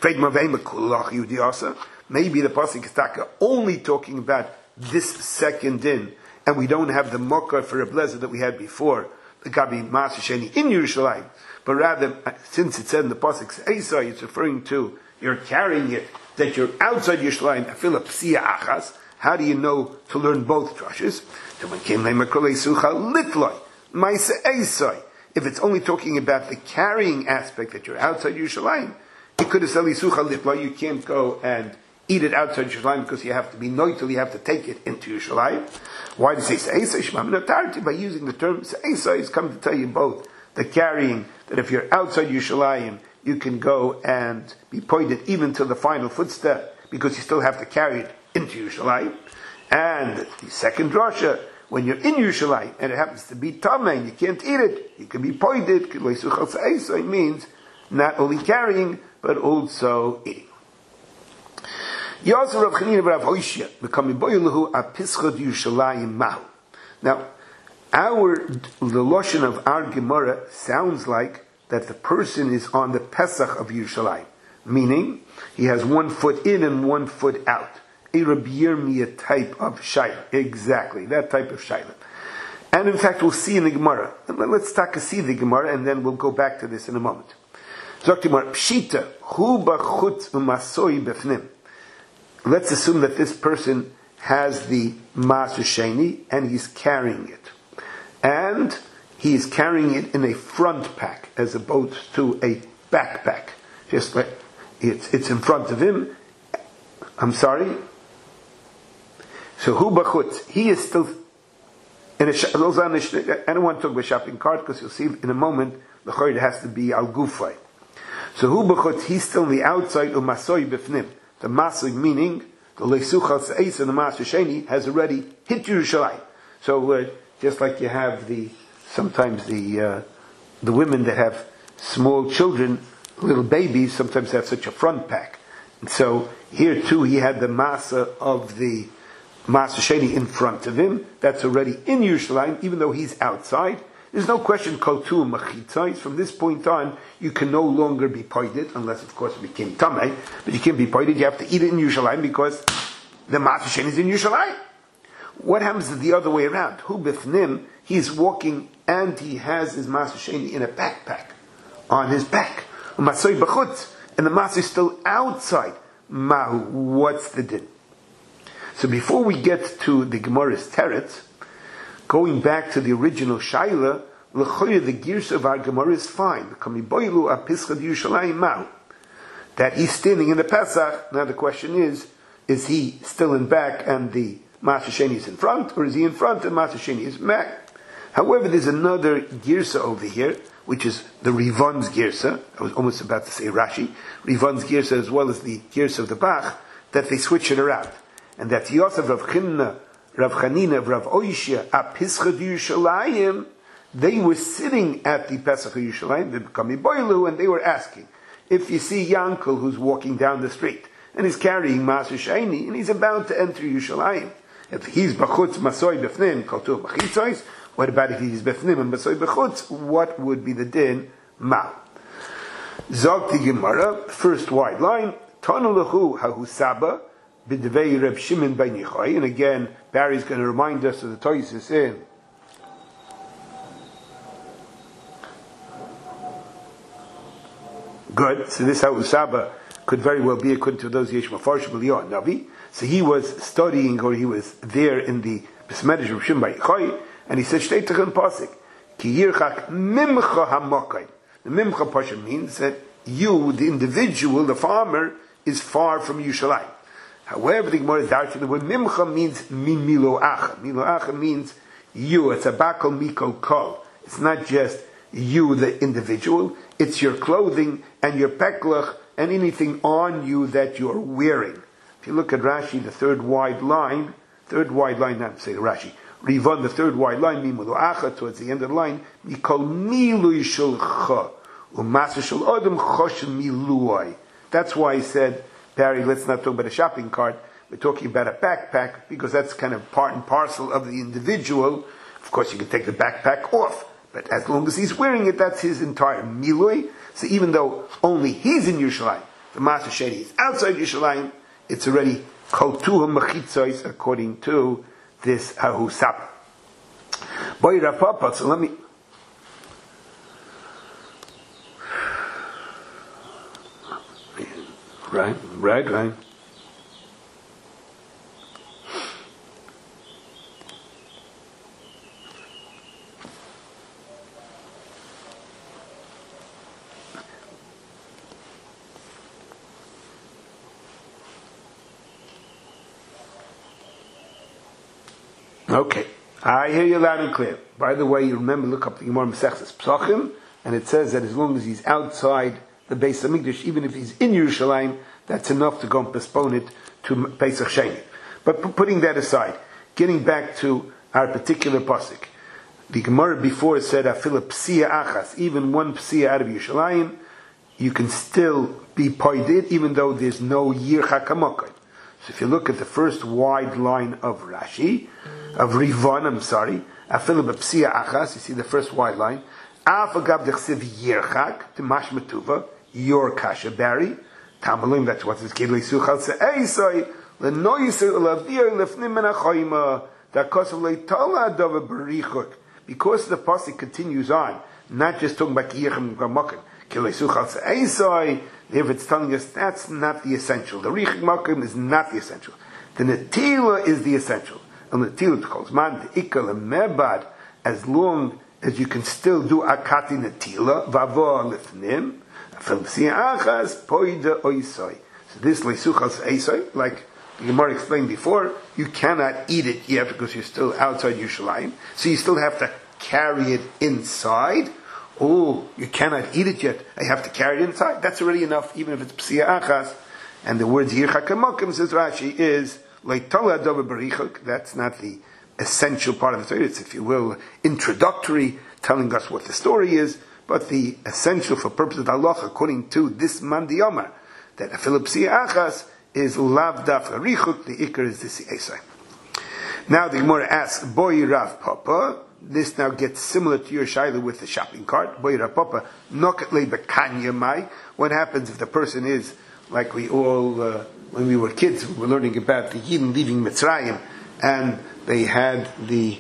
Maybe the pasuk is only talking about this second din, and we don't have the mokkah for Reb Lezer that we had before, the Gabi Master Sheni in Yerushalayim. But rather, since it said in the pasuk seisa, it's referring to you're carrying it, that you're outside Yerushalayim, afil psia achas. How do you know to learn both drushes? If it's only talking about the carrying aspect that you're outside Yerushalayim, it could have said you can't go and eat it outside Yerushalayim because you have to be noitel, you have to take it into Yerushalayim. Why does he say seisa? By using the term seisa, he's come to tell you both the carrying, that if you're outside Yerushalayim, you can go and be pointed even to the final footstep because you still have to carry it into Yerushalayim. And the second drasha, when you're in Yerushalayim and it happens to be tamei and you can't eat it, you can be pointed. It means not only carrying but also eating. Now, the lashon of our Gemara sounds like that the person is on the Pesach of Yerushalayim, meaning he has 1 foot in and 1 foot out. A Rabbi Yirmiyah type of shayla. Exactly, that type of shayla. And in fact, we'll see in the Gemara. Let's see the Gemara, and then we'll go back to this in a moment. Pshita, hu b'chutz u'masoi b'fnim. Let's assume that this person has the Maser Sheni, and he's carrying it. And he's carrying it in a front pack, as opposed to a backpack. Just like it's in front of him. I'm sorry. So hu b'chutz, he is still in a. I don't want to talk about shopping cart because you'll see in a moment the chayid has to be al gufay. So hu b'chutz, he's still on the outside. U'masoi b'fnim. The masoi meaning the leisuchal seis and the Maser Sheni has already hit Yerushalayim. So just like you have sometimes the women that have small children, little babies, sometimes have such a front pack. And so here too he had the masa of the Maser Sheni in front of him. That's already in Yerushalayim, even though he's outside. There's no question, kotu machitzais. From this point on, you can no longer be poided, unless of course it became tamei, but you can't be poided, you have to eat it in Yerushalayim because the Maser Sheni is in Yerushalayim. What happens the other way around? Hu b'fnim, he's walking and he has his Maser Sheni in a backpack, on his back. Masoi b'chutz, and the Maser is still outside. Mahu, what's the din? So before we get to the Gemara's teretz, going back to the original Shaila, l'choyer, the gears of our Gemara is fine. That he's standing in the Pesach. Now the question is he still in back and the Maser Sheni is in front, or is he in front and Maser Sheni is back? However, there's another girsa over here, which is the Rivon's girsa. I was almost about to say Rashi. Rivon's girsa as well as the girsa of the Bach, that they switch it around. And that's Yosef, Rav Chanina, Rav Oishia, Apischad Yerushalayim. They were sitting at the Pesach of Yerushalayim, they become Iboilu, and they were asking, if you see Yankel who's walking down the street, and he's carrying Maser Sheni, and he's about to enter Yerushalayim, if he's B'chutz Masoi B'fnim, Kaltuv B'chitzos, what about if he's B'fnim and Masoi B'chutz? What would be the din? Ma. Zog the Gemara, first wide line, Tanu Lehu Hahusaba, B'dvei Reb Shimon ben Yochai, and again, Barry's going to remind us of the Toysis in good. So this Hahusaba could very well be according to those Yesh Mafarsh B'Liyah Navi. So he was studying, or he was there in the Besmedish of Shim Bar Yochai, and he said, Shtei Techon Pasik, Ki Yirchak Mimcha HaMokay. The Mimcha Pasha means that you, the individual, the farmer, is far from Yerushalayim. However, the Gemara is doubting the word Mimcha means Milo Acha. Milo Acha means you. It's a Bakal Mikol Kol. It's not just you, the individual. It's your clothing and your peklach and anything on you that you're wearing. If you look at Rashi, the third wide line, not say Rashi, Rivan, the third wide line, Mimulu Acha, towards the end of the line, Mikol Milu Yishulcha, Umasa Shul Odom Choshen Miluai. That's why he said, Barry, let's not talk about a shopping cart, we're talking about a backpack, because that's kind of part and parcel of the individual. Of course, you can take the backpack off, but as long as he's wearing it, that's his entire milui. So even though only he's in Yerushalayim, the Master Sheni is outside Yerushalayim, it's already Koltuha Mechitzos according to this Ahusapa. Boy Rapapa, so let me... Right. Okay, I hear you loud and clear. By the way, you remember, look up the Gemara Masechtas Pesachim, and it says that as long as he's outside the Beis Hamikdash, even if he's in Yerushalayim, that's enough to go and postpone it to Pesach Sheni. But putting that aside, getting back to our particular pasuk, the Gemara before said, "Afila psia achas," even one psia out of Yerushalayim, you can still be poided, even though there's no yirchak hamokai. So if you look at the first wide line of Rashi, of Rivan, Afila b'psia achas, you see the first wide line. Afagav dechsiv yirchak t'mash metuva, your kasha bari. Tamalim, that's what is kidlei suchal se'eisoi lenoyser ulavir lefnim men achayma dakosav leitala dava berichuk. Because the pasuk continues on, not just talking about yirchak makom, kidlei suchal se'eisoi. If it's telling us that's not the essential, the richik makom is not the essential. The netila is the essential. And the netila calls man the ikal mebad, as long as you can still do akati netila vavo lefnim. So this leisuchas eisoi, like the Gemara explained before, you cannot eat it yet because you're still outside Yerushalayim. So you still have to carry it inside. Oh, you cannot eat it yet. I have to carry it inside. That's already enough, even if it's psia achas. And the words yirchak hamokim, says Rashi, is leitala dover berichuk. That's not the essential part of the story. It's, if you will, introductory, telling us what the story is. But the essential for purpose of the halacha, according to this Mandi Yomar, that a philipsia achas is lav daf richuk, the ikar is the si'esai. Now the Gemara asks, Boy Rav Papa, this now gets similar to your shaila with the shopping cart. Boy Rav Papa, nokat le bekanya mai. What happens if the person is, like we all, when we were kids, we were learning about the Yidden leaving Mitzrayim, and they had the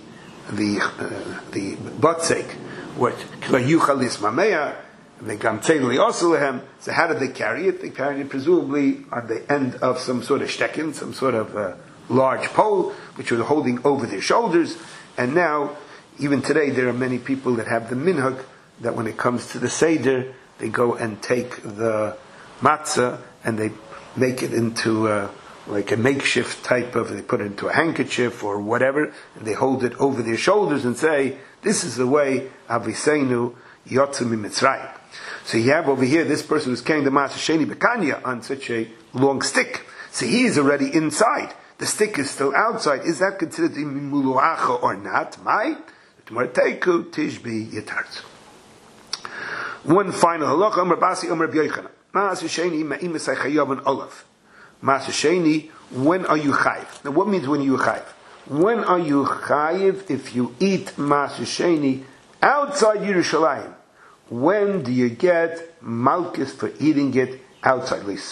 batzek, what yuchalis mameya, they gamtzeili also lehem. So how did they carry it? They carried it presumably on the end of some sort of shtekin, some sort of large pole, which were holding over their shoulders. And now, even today, there are many people that have the minhag that when it comes to the seder, they go and take the matzah and they make it into like a makeshift type of, they put it into a handkerchief or whatever, and they hold it over their shoulders and say, this is the way Aviseinu Yotzim Mitzrayim. So you have over here, this person who's carrying the Maser Sheni Bekanya on such a long stick. So he is already inside. The stick is still outside. Is that considered Muluacha or not? Teiku Tishbi Yatarz. One final halacha, Amar Basi, Amar B'Yochanan. Maser Sheni Ma'im Esai Chayav and Olav. Maser Sheni, when are you chayiv? Now what means when you chayiv? When are you chayiv if you eat Maser Sheni outside Yerushalayim? When do you get malchus for eating it outside? When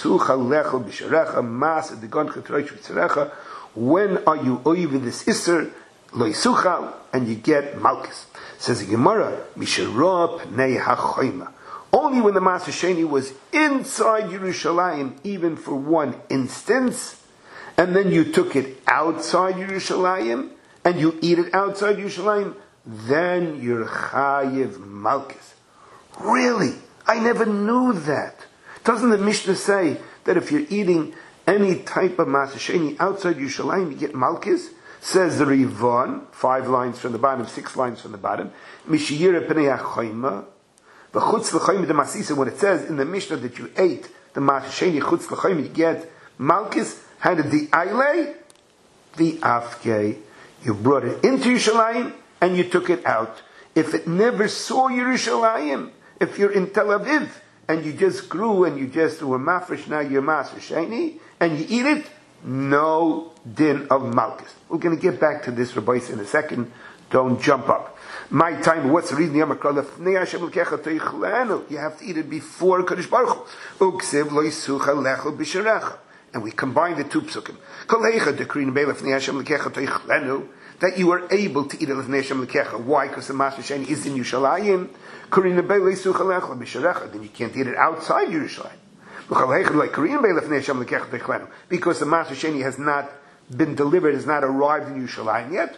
are you over this iser loisuchal and you get malchus? Says the Gemara, Misharop nei hachoyma. Only when the Maser Sheni was inside Yerushalayim, even for one instance, and then you took it outside Yerushalayim, and you eat it outside Yerushalayim, then you're Chayiv Malkus. Really? I never knew that. Doesn't the Mishnah say that if you're eating any type of Maser Sheni outside Yerushalayim, you get Malkus? Says the Rivon, 5 lines from the bottom, 6 lines from the bottom. Mishiyira Pnei HaChoyma, V'chutz L'Choyma de Masisa, when it says in the Mishnah that you ate the Maser Sheni Chutz L'Choyma, you get Malkus. How did the Aile? The Afke. You brought it into Yerushalayim and you took it out. If it never saw Yerushalayim, if you're in Tel Aviv and you just grew and you just were mafresh, now you're Maser Sheni, and you eat it, no din of Malkus. We're going to get back to this, Rabbi, in a second. Don't jump up. My time, what's the reason? You have to eat it before Kadosh Baruch Hu. And we combine the two psukim. That you are able to eat it lefnei Hashem lekecha. Why? Because the Maser Sheni is in Yerushalayim. Then you can't eat it outside Yerushalayim. Because the Maser Sheni has not been delivered, has not arrived in Yerushalayim yet.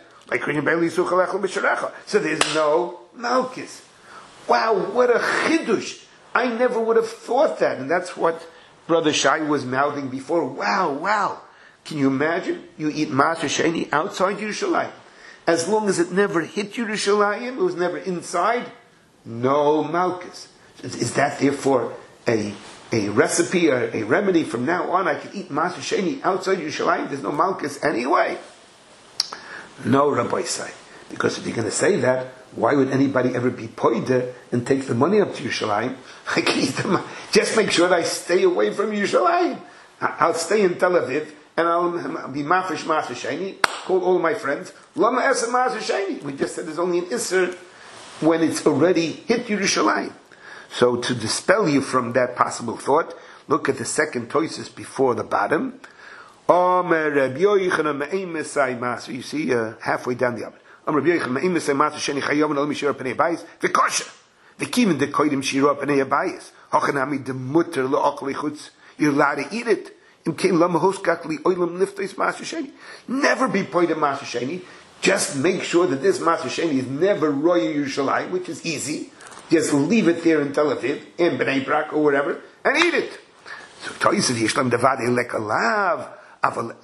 So there's no Malkus. Wow, what a chidush! I never would have thought that, and that's what Brother Shai was mouthing before. Wow! Can you imagine? You eat Maser Sheni outside Yerushalayim, as long as it never hit Yerushalayim, it was never inside. No Malkus. Is that therefore a recipe or a remedy from now on? I can eat Maser Sheni outside Yerushalayim. There's no Malkus anyway. No, Rabbi Say, because if you're going to say that, why would anybody ever be poida and take the money up to Yerushalayim? I can eat them. Just make sure that I stay away from Yerushalayim. I'll stay in Tel Aviv and I'll be mafresh Maser Sheni. Call all my friends. Lama esa Maser Sheni. We just said there's only an Isser when it's already hit Yerushalayim. So to dispel you from that possible thought, look at the second Toises before the bottom. You see, halfway down the you're allowed to eat it. Never be point of Maser Sheni. Just make sure that this Maser Sheni is never Roya Yerushalayim, which is easy. Just leave it there in Tel Aviv, in Bnei Brak, or wherever, and eat it. So Toysav Yishlam Davade Lekalav. So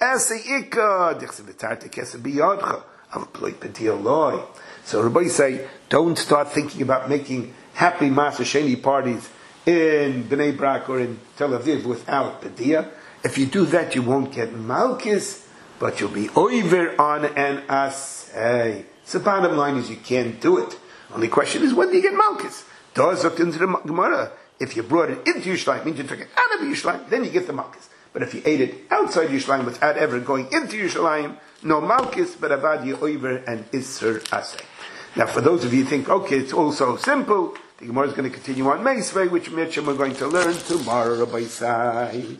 Rabbi say, don't start thinking about making happy Maser Sheni parties in Bnei Brak or in Tel Aviv without Padiyah. If you do that, you won't get Malkus, but you'll be over on an Asay. So the bottom line is you can't do it. Only question is, when do you get Malkus? Does it into the Gemara? If you brought it into Yerushalayim, means you took it out of Yerushalayim, then you get the Malkus. But if you ate it outside Yerushalayim without ever going into Yerushalayim, no Malkus, but Avad Ye'over and Isser Asay. Now, for those of you who think, okay, it's all so simple, the Gemara is going to continue on Meisvei, which Mitchum we're going to learn tomorrow, Rabbi Sai.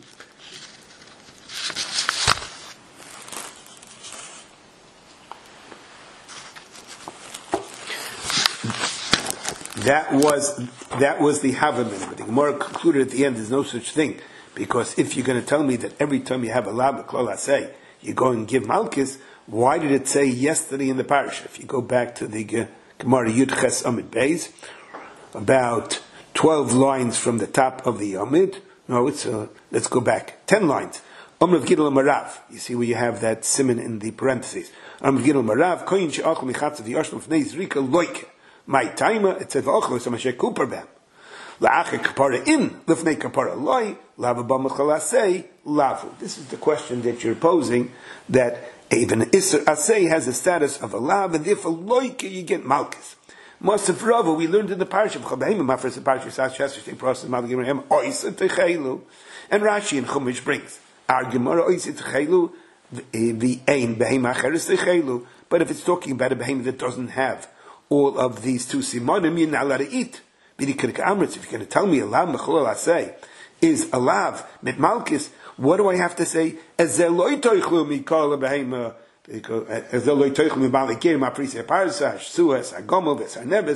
That was the Havamin. But the Gemara concluded at the end, there's no such thing. Because if you're going to tell me that every time you have a lab, say you go and give Malkus, why did it say yesterday in the parasha? If you go back to the Gemara Yud Ches Amid Beis, about 12 lines from the top of the Amid. No, let's go back 10 lines. Amrav Gidol Marav. You see where you have that siman in the parentheses. Amrav Gidol Marav. Koyin she'achol michatzav yashnu fnei zrika loike. My timer. It said v'achol samashek kuper bam. La'ache kapara in lifnei kapara loy lava b'machalase lavu. This is the question that you're posing, that even Isser Asay has the status of a lav, and therefore loike you get Malkus. Mosef Rava, we learned in the parasha of Chabahim, Mafres the parasha Sas Shesher Shtei Prosas Malgim Rehem Oisa Techeilu, and Rashi in Chumash brings our Gemara Oisa Techeilu the Ein Behem Acheres Techeilu. But if it's talking about a behem that doesn't have all of these two simonim, you're not allowed to eat. If you're going to tell me a lav mecholal asay is a lav mit malkis, what do I have to say? Ezeloi toichlu mikol behema, ezeloi toichlu mibal ekirim aprisia parsash suas agomel vesarneves.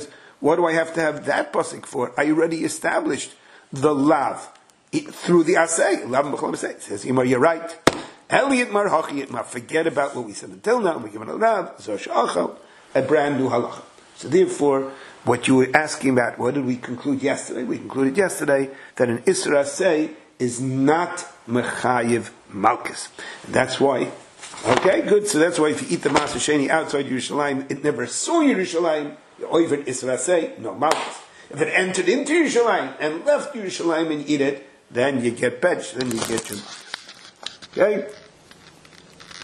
What do I have to have that pasuk for? I already established the lav through the asay. Lav b'chol asay. Says Imar, you're right. Eliyat mar hachiyat mar. Forget about what we said until now. We're given a lav zor she'achal, a brand new halacha. So therefore, what you were asking about, what did we conclude yesterday? We concluded yesterday that an Isra Asay is not Mechayiv Malkus. And that's why, okay, good, so that's why if you eat the Maser Sheni outside Yerushalayim, it never saw Yerushalayim, you over Isra Asay, no Malkus. If it entered into Yerushalayim and left Yerushalayim and eat it, then you get Pech, then you get your Malkus. Okay?